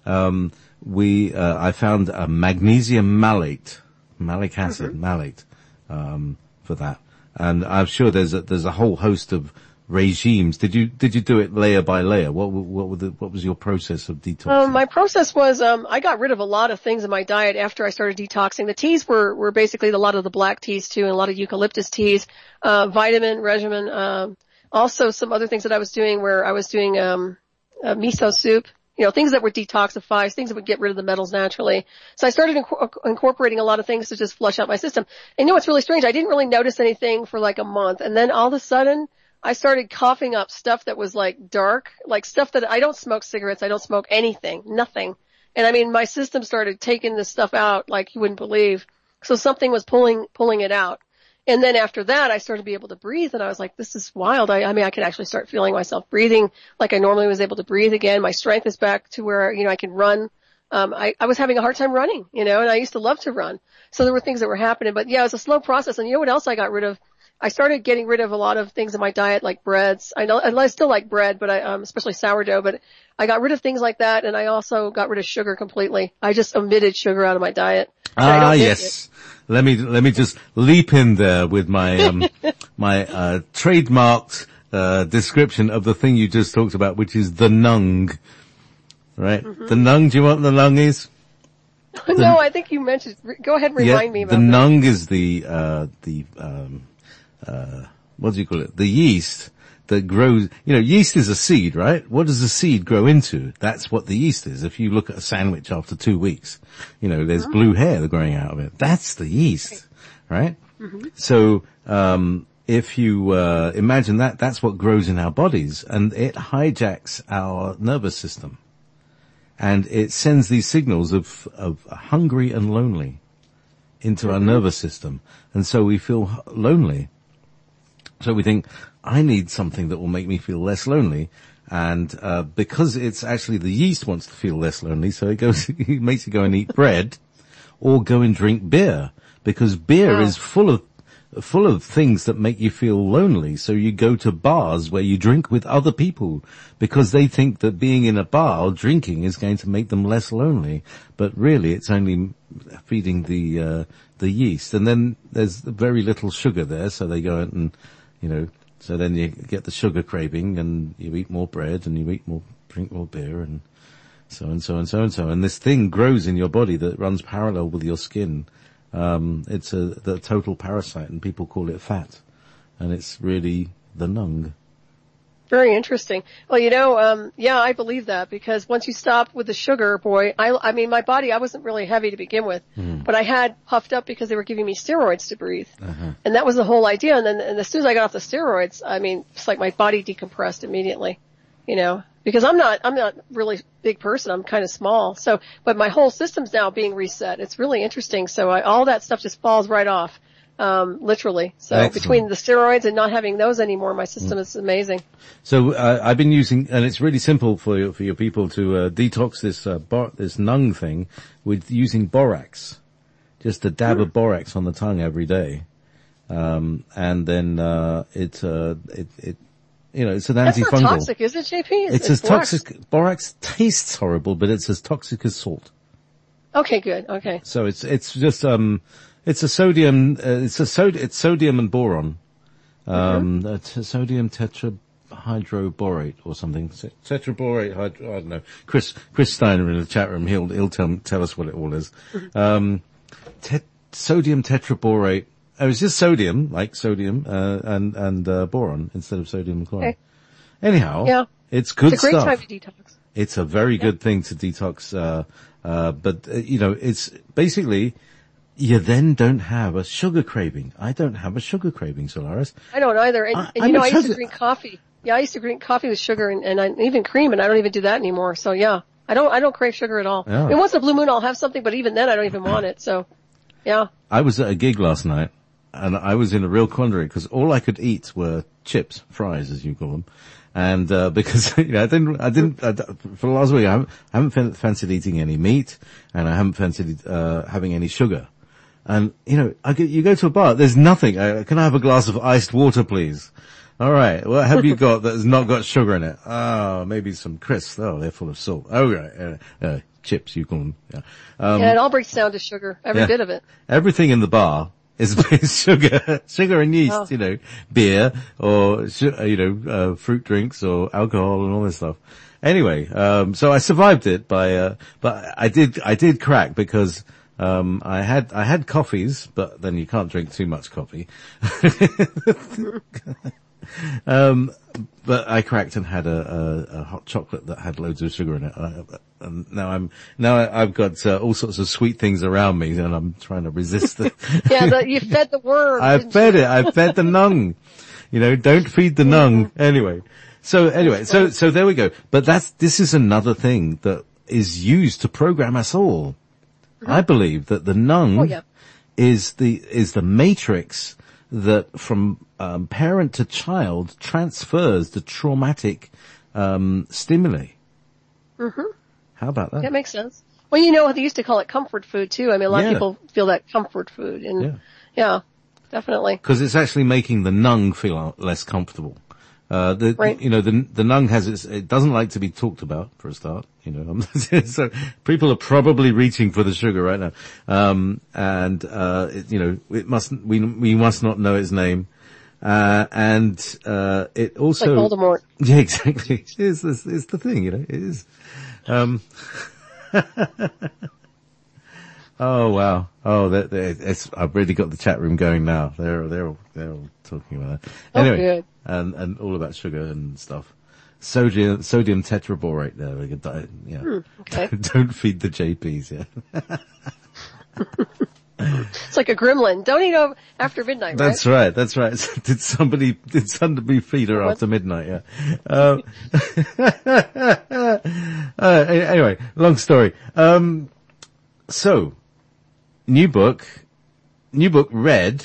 Speaker 1: I found a magnesium malate, malic acid, malate, for that. And I'm sure there's a whole host of regimes. Did you do it layer by layer? What was your process of detoxing?
Speaker 2: My process was, I got rid of a lot of things in my diet after I started detoxing. The teas were basically a lot of the black teas too, and a lot of eucalyptus teas, vitamin regimen, also some other things that I was doing where I was doing, miso soup, things that would detoxify, things that would get rid of the metals naturally. So I started incorporating a lot of things to just flush out my system. And what's really strange? I didn't really notice anything for like a month. And then all of a sudden, I started coughing up stuff that was like dark, like stuff that I don't smoke cigarettes. I don't smoke anything, nothing. And I mean, my system started taking this stuff out like you wouldn't believe. So something was pulling it out. And then after that, I started to be able to breathe, and I was like, this is wild. I mean, I could actually start feeling myself breathing like I normally was able to breathe again. My strength is back to where, I can run. I was having a hard time running, and I used to love to run. So there were things that were happening, but yeah, it was a slow process. And you know what else I got rid of? I started getting rid of a lot of things in my diet, like breads. I still like bread, but especially sourdough, but I got rid of things like that, and I also got rid of sugar completely. I just omitted sugar out of my diet.
Speaker 1: Yes. Let me just leap in there with my, my, trademarked, description of the thing you just talked about, which is the nung. Right? Mm-hmm. The nung, do you know what the nung is?
Speaker 2: No, I think you mentioned, go ahead and remind me about
Speaker 1: the nung is what do you call it? The yeast that grows, yeast is a seed, right? What does the seed grow into? That's what the yeast is. If you look at a sandwich after 2 weeks, there's blue hair growing out of it. That's the yeast, right? Mm-hmm. So, if you, imagine that's what grows in our bodies, and it hijacks our nervous system. And it sends these signals of hungry and lonely into our nervous system. And so we feel lonely. So we think, I need something that will make me feel less lonely. And, because it's actually the yeast wants to feel less lonely, so it makes you go and eat bread or go and drink beer, because beer is full of things that make you feel lonely. So you go to bars where you drink with other people because they think that being in a bar or drinking is going to make them less lonely. But really it's only feeding the yeast. And then there's very little sugar there. So they go out and, so then you get the sugar craving, and you eat more bread, and you drink more beer, and so and so and so and so. And this thing grows in your body that runs parallel with your skin. It's the total parasite, and people call it fat, and it's really the nung.
Speaker 2: Very interesting. Well, I believe that, because once you stop with the sugar, boy, I mean, my body, I wasn't really heavy to begin with, but I had puffed up because they were giving me steroids to breathe. Uh-huh. And that was the whole idea. And then as soon as I got off the steroids, I mean, it's like my body decompressed immediately, because I'm not really big person. I'm kind of small. So, but my whole system's now being reset. It's really interesting. So all that stuff just falls right off. Literally. So excellent. Between the steroids and not having those anymore, my system is amazing. So,
Speaker 1: I've been using, and it's really simple for your people to, detox this nung thing with using borax. Just a dab of borax on the tongue every day. And then, it's an antifungal.
Speaker 2: That's not toxic, is it, JP?
Speaker 1: It's as toxic, borax tastes horrible, but it's as toxic as salt.
Speaker 2: Okay, good. Okay.
Speaker 1: So it's just, it's a sodium, it's sodium and boron. Sodium tetrahydroborate or something. Tetraborate, I don't know. Chris Steiner in the chat room, he'll tell us what it all is. Sodium tetraborate. Oh, it's just sodium, like sodium, and boron instead of sodium and chloride. Okay. Anyhow, it's good stuff. It's a great time to detox. It's a very good thing to detox, but it's basically, you then don't have a sugar craving. I don't have a sugar craving, Solaris.
Speaker 2: I don't either. And I used to drink coffee. Yeah, I used to drink coffee with sugar and even cream, and I don't even do that anymore. So yeah, I don't crave sugar at all. Yeah. I mean, once in a blue moon I'll have something, but even then I don't even want it. So, yeah. I
Speaker 1: was at a gig last night, and I was in a real quandary because all I could eat were chips, fries as you call them. And, because, I didn't, for the last week I haven't fancied eating any meat, and I haven't fancied, having any sugar. And, you go to a bar, there's nothing. Can I have a glass of iced water, please? All right. What have you got that has not got sugar in it? Oh, maybe some crisps. Oh, they're full of salt. Oh, right. Chips, you call them.
Speaker 2: Yeah. It all breaks down to sugar. Every bit of it.
Speaker 1: Everything in the bar is sugar and yeast, beer or, fruit drinks or alcohol and all this stuff. Anyway, so I survived it but I did crack because, I had coffees, but then you can't drink too much coffee. but I cracked and had a hot chocolate that had loads of sugar in it. And now I've got all sorts of sweet things around me, and I'm trying to resist it.
Speaker 2: Yeah, you fed the worm.
Speaker 1: I fed it. I fed the nung. Don't feed the nung. Anyway, so there we go. But this is another thing that is used to program us all. Mm-hmm. I believe that the nung is the matrix that from parent to child transfers the traumatic stimuli.
Speaker 2: Mm-hmm.
Speaker 1: How about that?
Speaker 2: That makes sense. Well, they used to call it comfort food too. I mean, a lot of people feel that comfort food, and yeah, definitely. Because
Speaker 1: it's actually making the nung feel less comfortable.
Speaker 2: Right.
Speaker 1: The nung it doesn't like to be talked about for a start, so people are probably reaching for the sugar right now. We must not know its name. It also,
Speaker 2: like Voldemort.
Speaker 1: Yeah, exactly. It's the thing, it is. Oh wow. Oh, I've really got the chat room going now. They're all talking about that. Anyway,
Speaker 2: good.
Speaker 1: And all about sugar and stuff. Sodium tetraborate there. We could
Speaker 2: okay.
Speaker 1: Don't feed the JPs, yeah.
Speaker 2: It's like a gremlin. Don't eat after midnight,
Speaker 1: right? That's right. Did somebody feed her after midnight, yeah. Anyway, long story. So, new book read,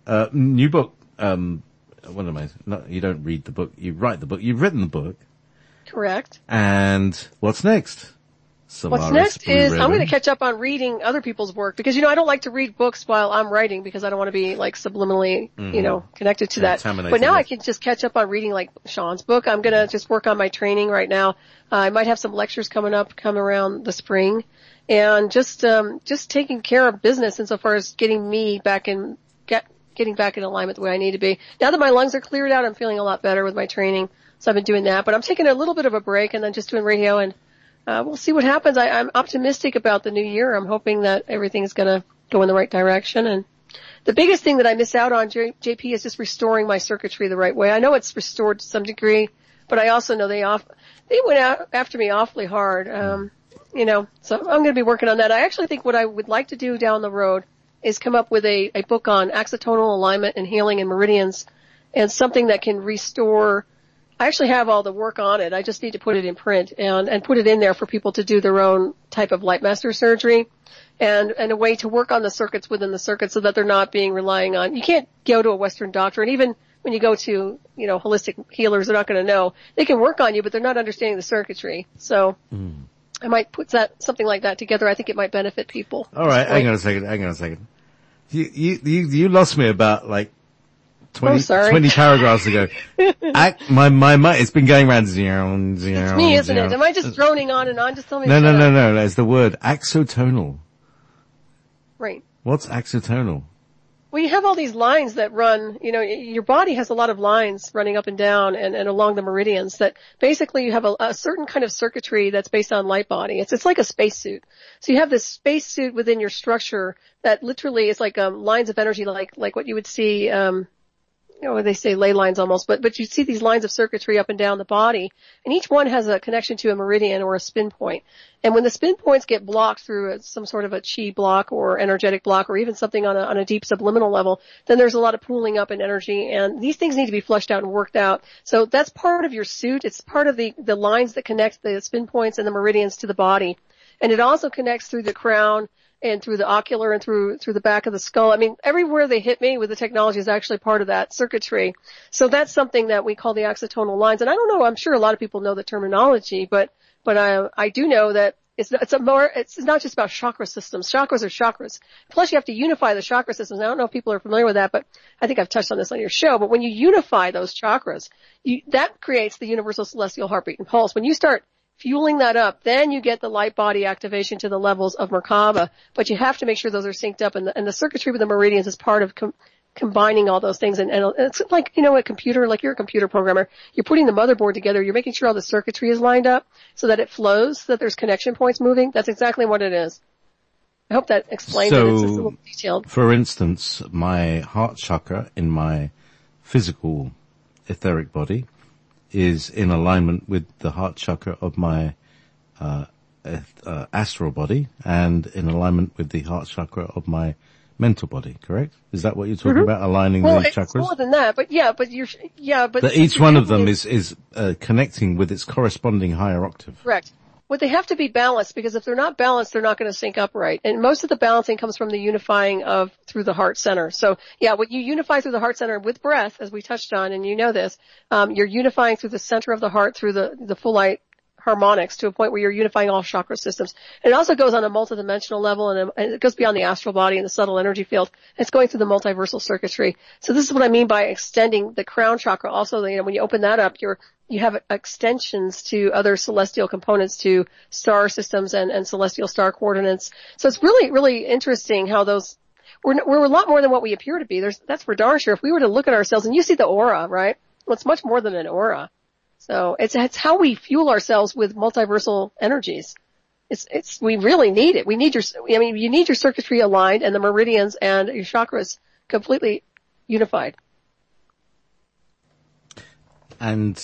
Speaker 1: what am I? No, you don't read the book, you write the book. You've written the book.
Speaker 2: Correct.
Speaker 1: And what's next? Solaris
Speaker 2: What's next
Speaker 1: Blue
Speaker 2: is
Speaker 1: Ribbon.
Speaker 2: I'm going to catch up on reading other people's work because, I don't like to read books while I'm writing because I don't want to be like subliminally, connected to that. But now I can just catch up on reading like Sean's book. I'm going to just work on my training right now. I might have some lectures come around the spring, and just taking care of business insofar as getting back in alignment the way I need to be. Now that my lungs are cleared out, I'm feeling a lot better with my training. So I've been doing that, but I'm taking a little bit of a break and then just doing radio, and we'll see what happens. I'm optimistic about the new year. I'm hoping that everything's going to go in the right direction. And the biggest thing that I miss out on, JP, is just restoring my circuitry the right way. I know it's restored to some degree, but I also know they went out after me awfully hard. So I'm going to be working on that. I actually think what I would like to do down the road is come up with a book on axonal alignment and healing and meridians, and something that can restore. I actually have all the work on it. I just need to put it in print and put it in there for people to do their own type of Lightmaster surgery, and a way to work on the circuits within the circuit so that they're not relying on. You can't go to a Western doctor, and even when you go to, holistic healers, they're not going to know. They can work on you, but they're not understanding the circuitry. So I might put something like that together. I think it might benefit people.
Speaker 1: All right, hang on a second. You lost me about like 20 paragraphs ago. My mind, it's been going around zero.
Speaker 2: It's me, isn't it? Am I just droning on and on? Just tell me.
Speaker 1: No. It's the word axonal.
Speaker 2: Right.
Speaker 1: What's axonal?
Speaker 2: Well, you have all these lines that run, your body has a lot of lines running up and down and along the meridians that basically you have a certain kind of circuitry that's based on light body. It's like a spacesuit. So you have this spacesuit within your structure that literally is like, lines of energy, like what you would see, they say ley lines almost, but you see these lines of circuitry up and down the body, and each one has a connection to a meridian or a spin point. And when the spin points get blocked through some sort of a chi block or energetic block or even something on a deep subliminal level, then there's a lot of pooling up in energy, and these things need to be flushed out and worked out. So that's part of your suit. It's part of the lines that connect the spin points and the meridians to the body. And it also connects through the crown and through the ocular and through the back of the skull. I mean, everywhere they hit me with the technology is actually part of that circuitry. So that's something that we call the axonal lines. And I don't know, I'm sure a lot of people know the terminology, but I do know that it's not just about chakra systems. Chakras are chakras. Plus you have to unify the chakra systems. I don't know if people are familiar with that, but I think I've touched on this on your show. But when you unify those chakras, that creates the universal celestial heartbeat and pulse. When you start fueling that up, then you get the light body activation to the levels of Merkaba, but you have to make sure those are synced up, and the circuitry with the meridians is part of combining all those things, and it's like, a computer, like you're a computer programmer, you're putting the motherboard together, you're making sure all the circuitry is lined up so that it flows, so that there's connection points moving. That's exactly what it is. I hope that explains it. It's just a little detailed.
Speaker 1: For instance, my heart chakra in my physical etheric body is in alignment with the heart chakra of my astral body and in alignment with the heart chakra of my mental body, correct? Is that what you're talking about, aligning the chakras?
Speaker 2: It's more than that, but
Speaker 1: That each one of them is connecting with its corresponding higher octave.
Speaker 2: Correct. Well, they have to be balanced, because if they're not balanced, they're not going to sync up right. And most of the balancing comes from the unifying through the heart center. So yeah, when you unify through the heart center with breath, as we touched on, and you know this, you're unifying through the center of the heart through the full light harmonics to a point where you're unifying all chakra systems. And it also goes on a multidimensional level, and it goes beyond the astral body and the subtle energy field. It's going through the multiversal circuitry. So this is what I mean by extending the crown chakra. Also, when you open that up, you have extensions to other celestial components, to star systems and celestial star coordinates. So it's really, really interesting how we're a lot more than what we appear to be. That's for darn sure. If we were to look at ourselves, and you see the aura, right? Well, it's much more than an aura. So it's how we fuel ourselves with multiversal energies. We really need it. You need your circuitry aligned and the meridians and your chakras completely unified.
Speaker 1: And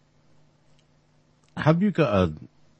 Speaker 1: have you got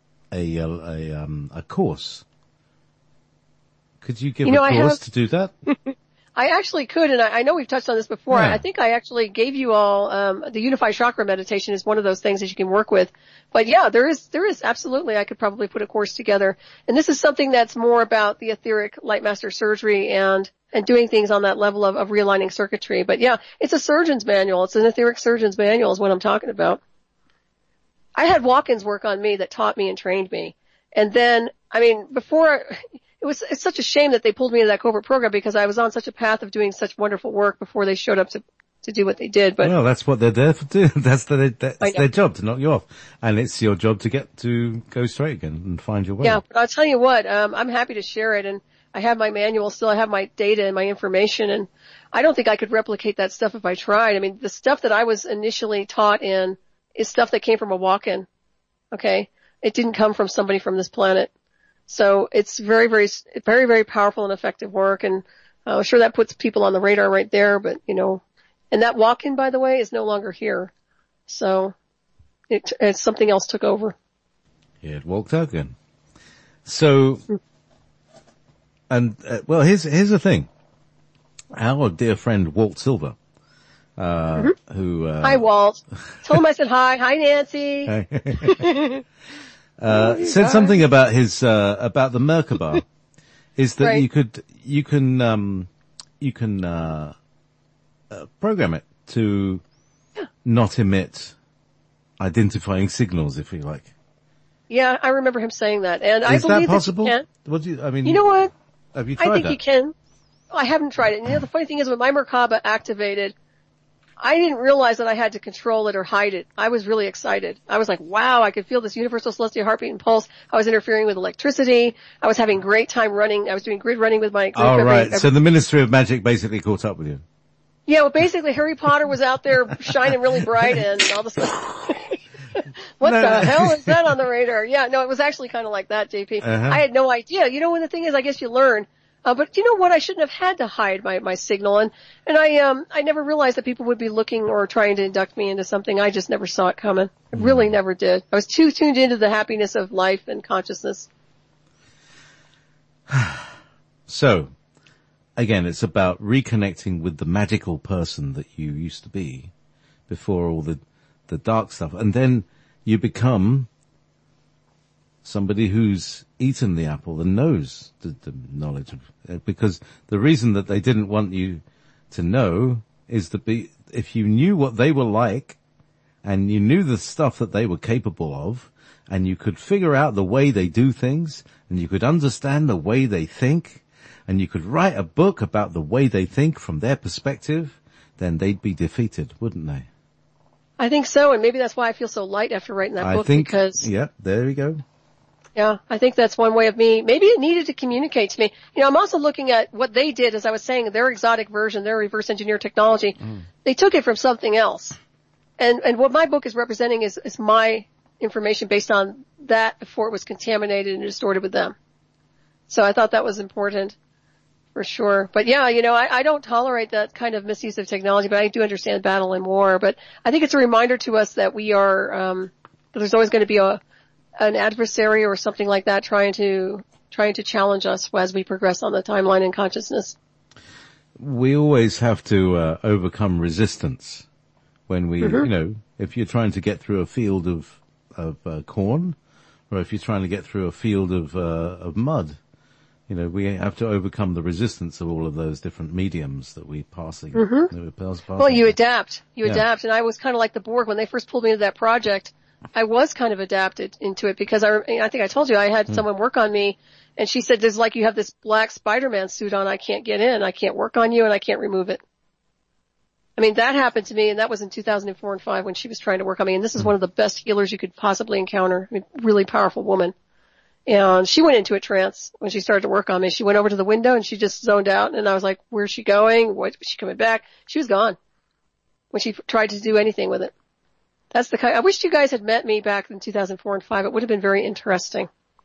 Speaker 1: a course? Could you give a course to do that?
Speaker 2: I actually could, and I know we've touched on this before. Yeah. I think I actually gave you all, the Unified Chakra meditation is one of those things that you can work with. But yeah, there is absolutely, I could probably put a course together. And this is something that's more about the etheric light master surgery and doing things on that level of realigning circuitry. But yeah, it's a surgeon's manual. It's an etheric surgeon's manual is what I'm talking about. I had walk-ins work on me that taught me and trained me. And then, it's such a shame that they pulled me into that covert program, because I was on such a path of doing such wonderful work before they showed up to do what they did. But
Speaker 1: well, that's what they're there to do. That's their job, to knock you off. And it's your job to go straight again and find your way.
Speaker 2: Yeah, but I'll tell you what, I'm happy to share it, and I have my manual still, I have my data and my information, and I don't think I could replicate that stuff if I tried. I mean, the stuff that I was initially taught in is stuff that came from a walk-in. Okay? It didn't come from somebody from this planet. So it's very, very, very, very powerful and effective work, and I'm sure that puts people on the radar right there, but and that walk-in, by the way, is no longer here. So it's something else took over.
Speaker 1: Yeah, it walked out again. So, and, well, here's the thing. Our dear friend Walt Silver, who,
Speaker 2: hi Walt. Told him I said hi. Hi Nancy.
Speaker 1: Said something about about the Merkaba, is that
Speaker 2: right.
Speaker 1: you can program it to not emit identifying signals, if you like.
Speaker 2: Yeah, I remember him saying that, and
Speaker 1: I believe
Speaker 2: that
Speaker 1: possible?
Speaker 2: That
Speaker 1: you can.
Speaker 2: You know what?
Speaker 1: Have you tried that?
Speaker 2: I think you can. I haven't tried it. And the funny thing is, when my Merkaba activated, I didn't realize that I had to control it or hide it. I was really excited. I was like, wow, I could feel this universal celestial heartbeat and pulse. I was interfering with electricity. I was having a great time running. I was doing grid running with my group.
Speaker 1: Oh, right. So the Ministry of Magic basically caught up with you.
Speaker 2: Yeah, well, basically Harry Potter was out there shining really bright, and all of a sudden, what the hell is that on the radar? Yeah, no, it was actually kind of like that, JP. I had no idea. When the thing is, I guess you learn. But you know what? I shouldn't have had to hide my signal, and I never realized that people would be looking or trying to induct me into something. I just never saw it coming. I really never did. I was too tuned into the happiness of life and consciousness.
Speaker 1: So, again, it's about reconnecting with the magical person that you used to be before all the dark stuff, and then you become somebody who's eaten the apple and knows the knowledge of, because the reason that they didn't want you to know is that if you knew what they were like and you knew the stuff that they were capable of, and you could figure out the way they do things, and you could understand the way they think, and you could write a book about the way they think from their perspective, then they'd be defeated, wouldn't they?
Speaker 2: I think so, and maybe that's why I feel so light after writing that book, because...
Speaker 1: Yeah, there we go.
Speaker 2: Yeah, I think that's one way of me. Maybe it needed to communicate to me. I'm also looking at what they did, as I was saying, their exotic version, their reverse engineer technology. They took it from something else. And what my book is representing is my information based on that before it was contaminated and distorted with them. So I thought that was important For sure. But yeah, I don't tolerate that kind of misuse of technology, but I do understand battle and war. But I think it's a reminder to us that we are, that there's always going to be an adversary or something like that trying to challenge us as we progress on the timeline in consciousness.
Speaker 1: We always have to overcome resistance when we, if you're trying to get through a field of corn, or if you're trying to get through a field of mud. We have to overcome the resistance of all of those different mediums that we passing.
Speaker 2: Well, you adapt. Adapt. And I was kind of like the Borg when they first pulled me into that project. I was kind of adapted into it because I think I told you I had someone work on me, and she said, "There's like you have this black Spider-Man suit on. I can't get in. I can't work on you, and I can't remove it." I mean, that happened to me, and that was in 2004 and 5 when she was trying to work on me. And this is one of the best healers you could possibly encounter. I mean, really powerful woman. And she went into a trance when she started to work on me. She went over to the window and she just zoned out. And I was like, where's she going? What, is she coming back? She was gone when she tried to do anything with it. That's the kind, I wish you guys had met me back in 2004 and 5. It would have been very interesting.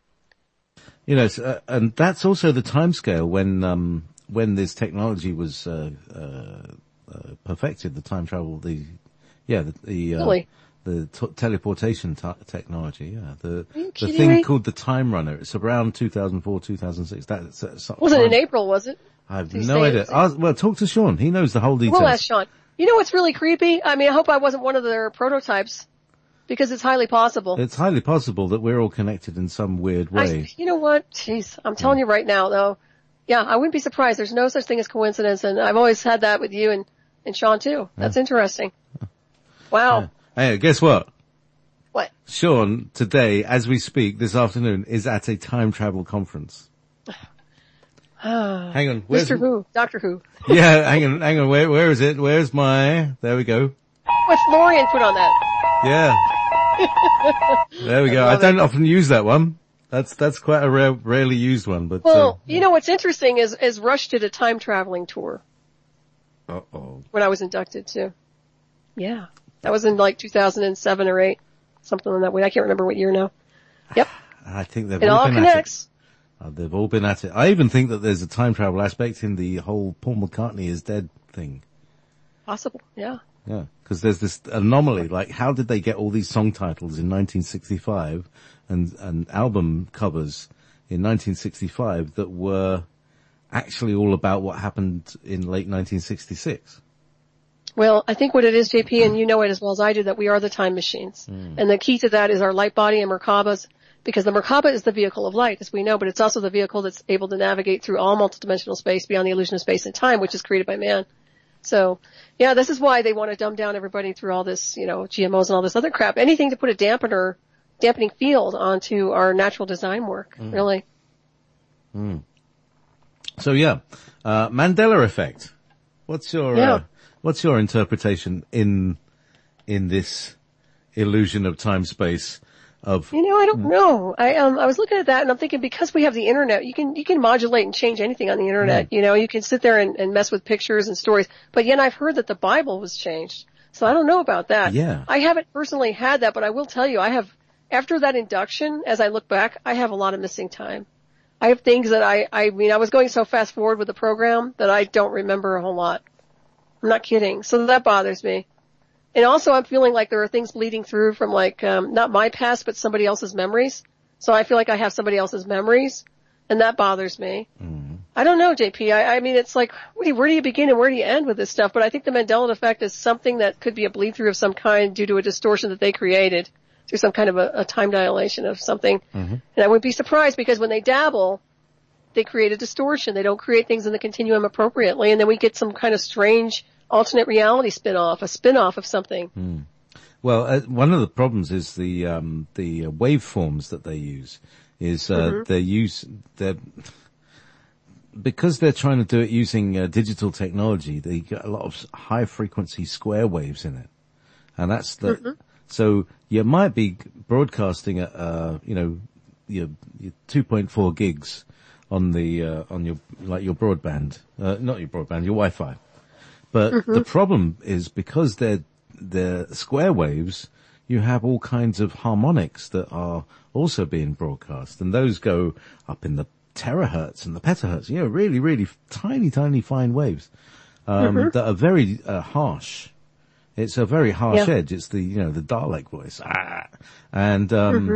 Speaker 1: And that's also the timescale when this technology was, perfected, the time travel,
Speaker 2: Really?
Speaker 1: The teleportation technology, the
Speaker 2: kidding
Speaker 1: thing
Speaker 2: me?
Speaker 1: called the Time Runner. It's around 2004, 2006. That's
Speaker 2: Wasn't in April, was it?
Speaker 1: I have
Speaker 2: Did he
Speaker 1: no
Speaker 2: say
Speaker 1: idea.
Speaker 2: it?
Speaker 1: Well, talk to Sean. He knows the whole details.
Speaker 2: We'll ask Sean. You know what's really creepy? I mean, I hope I wasn't one of their prototypes because it's highly possible.
Speaker 1: It's highly possible that we're all connected in some weird way.
Speaker 2: You know what? Jeez, I'm telling you right now, though. Yeah, I wouldn't be surprised. There's no such thing as coincidence, and I've always had that with you and Sean too. That's interesting. Wow.
Speaker 1: Hey, guess what?
Speaker 2: What?
Speaker 1: Sean, today, as we speak, this afternoon, is at a time travel conference. Hang on.
Speaker 2: Mr. Who? Doctor Who.
Speaker 1: Yeah, hang on. Where is it? Where's there we go.
Speaker 2: What's Florian put on that?
Speaker 1: Yeah. There we go. I don't often use that one. That's quite a rarely used one, but.
Speaker 2: Well, what's interesting is Rush did a time traveling tour.
Speaker 1: Uh-oh.
Speaker 2: When I was inducted too. Yeah. That was in like 2007 or 8. Something in that way. I can't remember what year now. Yep.
Speaker 1: I think they've
Speaker 2: it all
Speaker 1: been
Speaker 2: connects.
Speaker 1: At it. They've all been at it. I even think that there's a time travel aspect in the whole Paul McCartney is dead thing.
Speaker 2: Possible. Yeah.
Speaker 1: Yeah. Because there's this anomaly, like how did they get all these song titles in 1965 and album covers in 1965 that were actually all about what happened in late 1966?
Speaker 2: Well, I think what it is, JP, and you know it as well as I do, that we are the time machines. And the key to that is our light body and Merkabas, because the Merkaba is the vehicle of light, as we know, but it's also the vehicle that's able to navigate through all multidimensional space beyond the illusion of space and time, which is created by man. So, yeah, this is why they want to dumb down everybody through all this, GMOs and all this other crap. Anything to put a dampening field onto our natural design work, really.
Speaker 1: So yeah, Mandela effect. What's your interpretation in this illusion of time space of?
Speaker 2: I don't know. I was looking at that and I'm thinking because we have the internet, you can modulate and change anything on the internet. You can sit there and mess with pictures and stories. But yet I've heard that the Bible was changed. So I don't know about that.
Speaker 1: Yeah.
Speaker 2: I haven't personally had that, but I will tell you, after that induction, as I look back, I have a lot of missing time. I have things that I was going so fast forward with the program that I don't remember a whole lot. I'm not kidding. So that bothers me. And also I'm feeling like there are things bleeding through from not my past, but somebody else's memories. So I feel like I have somebody else's memories and that bothers me. I don't know, JP. I mean, it's like, where do you begin and where do you end with this stuff? But I think the Mandela effect is something that could be a bleed through of some kind due to a distortion that they created through some kind of a time dilation of something. And I wouldn't be surprised because when they dabble, they create a distortion. They don't create things in the continuum appropriately. And then we get some kind of strange alternate reality a spin-off of something.
Speaker 1: Well, one of the problems is the waveforms that they use is, because they're trying to do it using digital technology, they get a lot of high frequency square waves in it. And that's so you might be broadcasting at, your 2.4 gigs on your broadband, not your broadband, your Wi-Fi. But the problem is because they're square waves, you have all kinds of harmonics that are also being broadcast, and those go up in the terahertz and the petahertz, really, really tiny, tiny fine waves, that are very, harsh. It's a very harsh edge. It's the, the Dalek voice. And,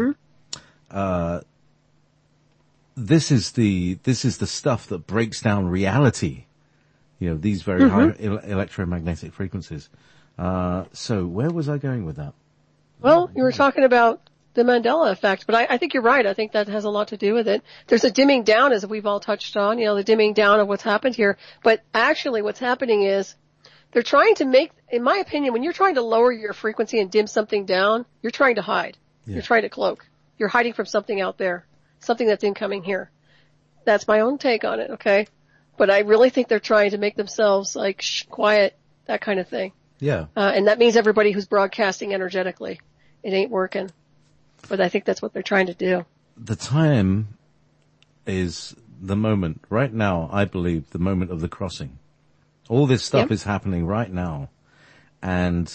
Speaker 1: this is the stuff that breaks down reality. These very high electromagnetic frequencies. So where was I going with that?
Speaker 2: Well, you were talking about the Mandela effect, but I think you're right. I think that has a lot to do with it. There's a dimming down, as we've all touched on, the dimming down of what's happened here. But actually what's happening is they're trying to make, in my opinion, when you're trying to lower your frequency and dim something down, you're trying to hide. Yeah. You're trying to cloak. You're hiding from something out there, something that's incoming here. That's my own take on it, okay? But I really think they're trying to make themselves like quiet, that kind of thing.
Speaker 1: Yeah.
Speaker 2: And that means everybody who's broadcasting energetically. It ain't working. But I think that's what they're trying to do.
Speaker 1: The time is the moment. Right now, I believe, the moment of the crossing. All this stuff is happening right now. And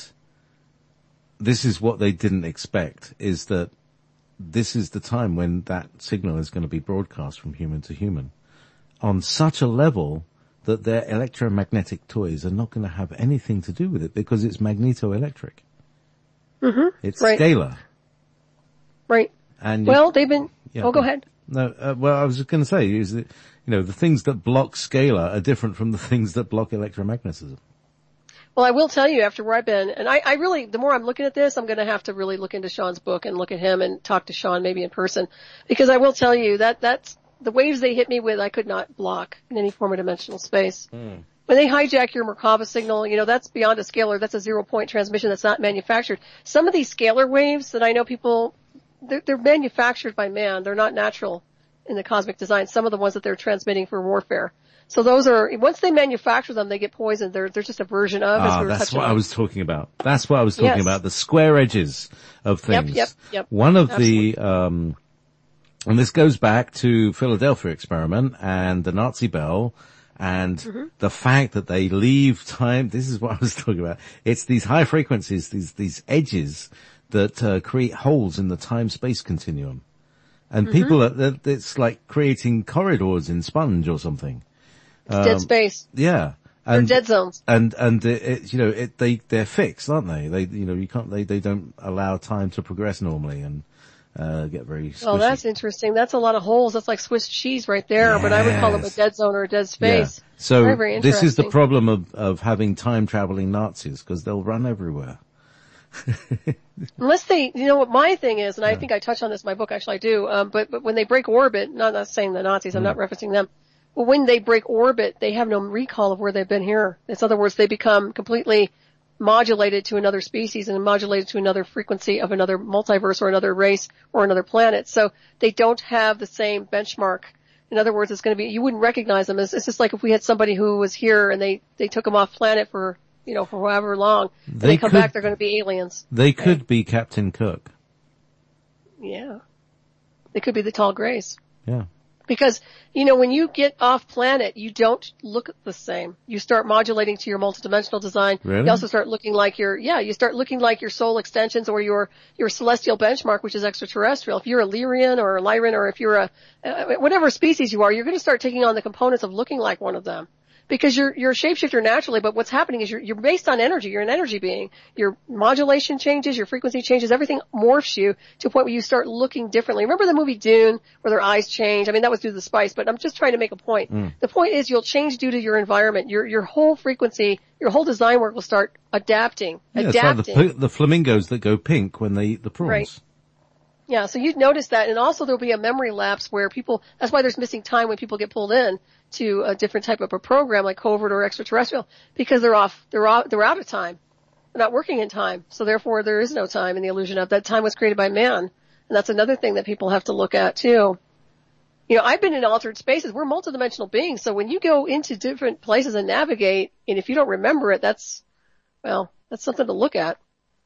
Speaker 1: this is what they didn't expect, is that this is the time when that signal is going to be broadcast from human to human on such a level that their electromagnetic toys are not going to have anything to do with it because it's magnetoelectric. It's scalar.
Speaker 2: Right.
Speaker 1: And
Speaker 2: they've been, go ahead.
Speaker 1: No, I was just going to say is that, the things that block scalar are different from the things that block electromagnetism.
Speaker 2: Well, I will tell you after where I've been, and I really, the more I'm looking at this, I'm going to have to really look into Sean's book and look at him and talk to Sean maybe in person, because I will tell you that's the waves they hit me with, I could not block in any form of dimensional space. When they hijack your Merkaba signal, that's beyond a scalar. That's a 0-point transmission that's not manufactured. Some of these scalar waves that I know people, they're manufactured by man. They're not natural in the cosmic design. Some of the ones that they're transmitting for warfare. So those are, once they manufacture them, they get poisoned. They're just a version of, as we were
Speaker 1: that's
Speaker 2: touching
Speaker 1: what
Speaker 2: on.
Speaker 1: I was talking about. That's what I was talking about. The square edges of things.
Speaker 2: Yep.
Speaker 1: One of the, and this goes back to Philadelphia experiment and the Nazi bell and the fact that they leave time. This is what I was talking about. It's these high frequencies, these edges that create holes in the time-space continuum. And people, it's like creating corridors in sponge or something.
Speaker 2: It's dead space.
Speaker 1: Yeah.
Speaker 2: And dead zones.
Speaker 1: And they're fixed, aren't they? They don't allow time to progress normally and, get very squishy.
Speaker 2: Well, that's interesting. That's a lot of holes. That's like Swiss cheese right there, but I would call them a dead zone or a dead space.
Speaker 1: Yeah. So
Speaker 2: very, very
Speaker 1: this is the
Speaker 2: interesting.
Speaker 1: problem of having time traveling Nazis, because they'll run everywhere.
Speaker 2: Unless they, what my thing is, and I think I touch on this in my book, actually I do, but when they break orbit, not saying the Nazis, I'm not referencing them, but when they break orbit, they have no recall of where they've been here. In other words, they become completely modulated to another species and modulated to another frequency of another multiverse or another race or another planet. So they don't have the same benchmark. In other words, it's going to be, you wouldn't recognize them. It's just like if we had somebody who was here and they took them off planet for however long, and they come back, they're going to be aliens.
Speaker 1: They could be Captain Cook.
Speaker 2: Yeah. They could be the tall grays.
Speaker 1: Yeah.
Speaker 2: Because, when you get off planet, you don't look the same. You start modulating to your multidimensional design.
Speaker 1: Really?
Speaker 2: You also start looking like you start looking like your soul extensions or your celestial benchmark, which is extraterrestrial. If you're a Lyrian or a Lyran or if you're whatever species you are, you're going to start taking on the components of looking like one of them. Because you're a shapeshifter naturally, but what's happening is you're based on energy. You're an energy being. Your modulation changes, your frequency changes, everything morphs you to a point where you start looking differently. Remember the movie Dune, where their eyes change? I mean, that was due to the spice, but I'm just trying to make a point. The point is you'll change due to your environment. Your whole frequency, your whole design work will start adapting.
Speaker 1: It's like the flamingos that go pink when they eat the prawns.
Speaker 2: Right. Yeah, so you'd notice that, and also there'll be a memory lapse where that's why there's missing time when people get pulled in to a different type of a program like covert or extraterrestrial, because they're out of time. They're not working in time. So therefore there is no time in the illusion of that time was created by man. And that's another thing that people have to look at too. I've been in altered spaces. We're multidimensional beings. So when you go into different places and navigate, and if you don't remember it, that's something to look at.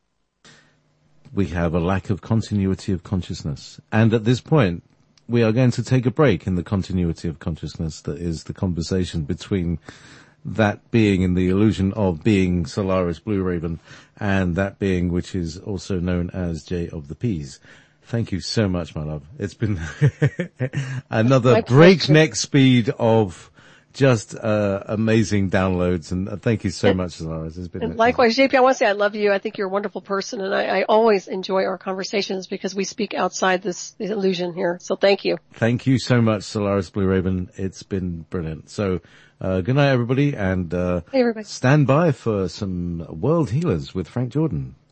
Speaker 1: We have a lack of continuity of consciousness. And at this point, we are going to take a break in the continuity of consciousness that is the conversation between that being in the illusion of being Solaris Blue Raven and that being which is also known as Jay of the Peas. Thank you so much, my love. It's been another
Speaker 2: My
Speaker 1: breakneck speed of just amazing downloads, and thank you so much, Solaris. It's been
Speaker 2: And likewise, JP, I want to say I love you. I think you're a wonderful person, and I always enjoy our conversations because we speak outside this illusion here. So thank you.
Speaker 1: Thank you so much, Solaris Blue Raven. It's been brilliant. So good night, everybody, and
Speaker 2: Hey, everybody.
Speaker 1: stand by for some World Healers with Frank Jordan.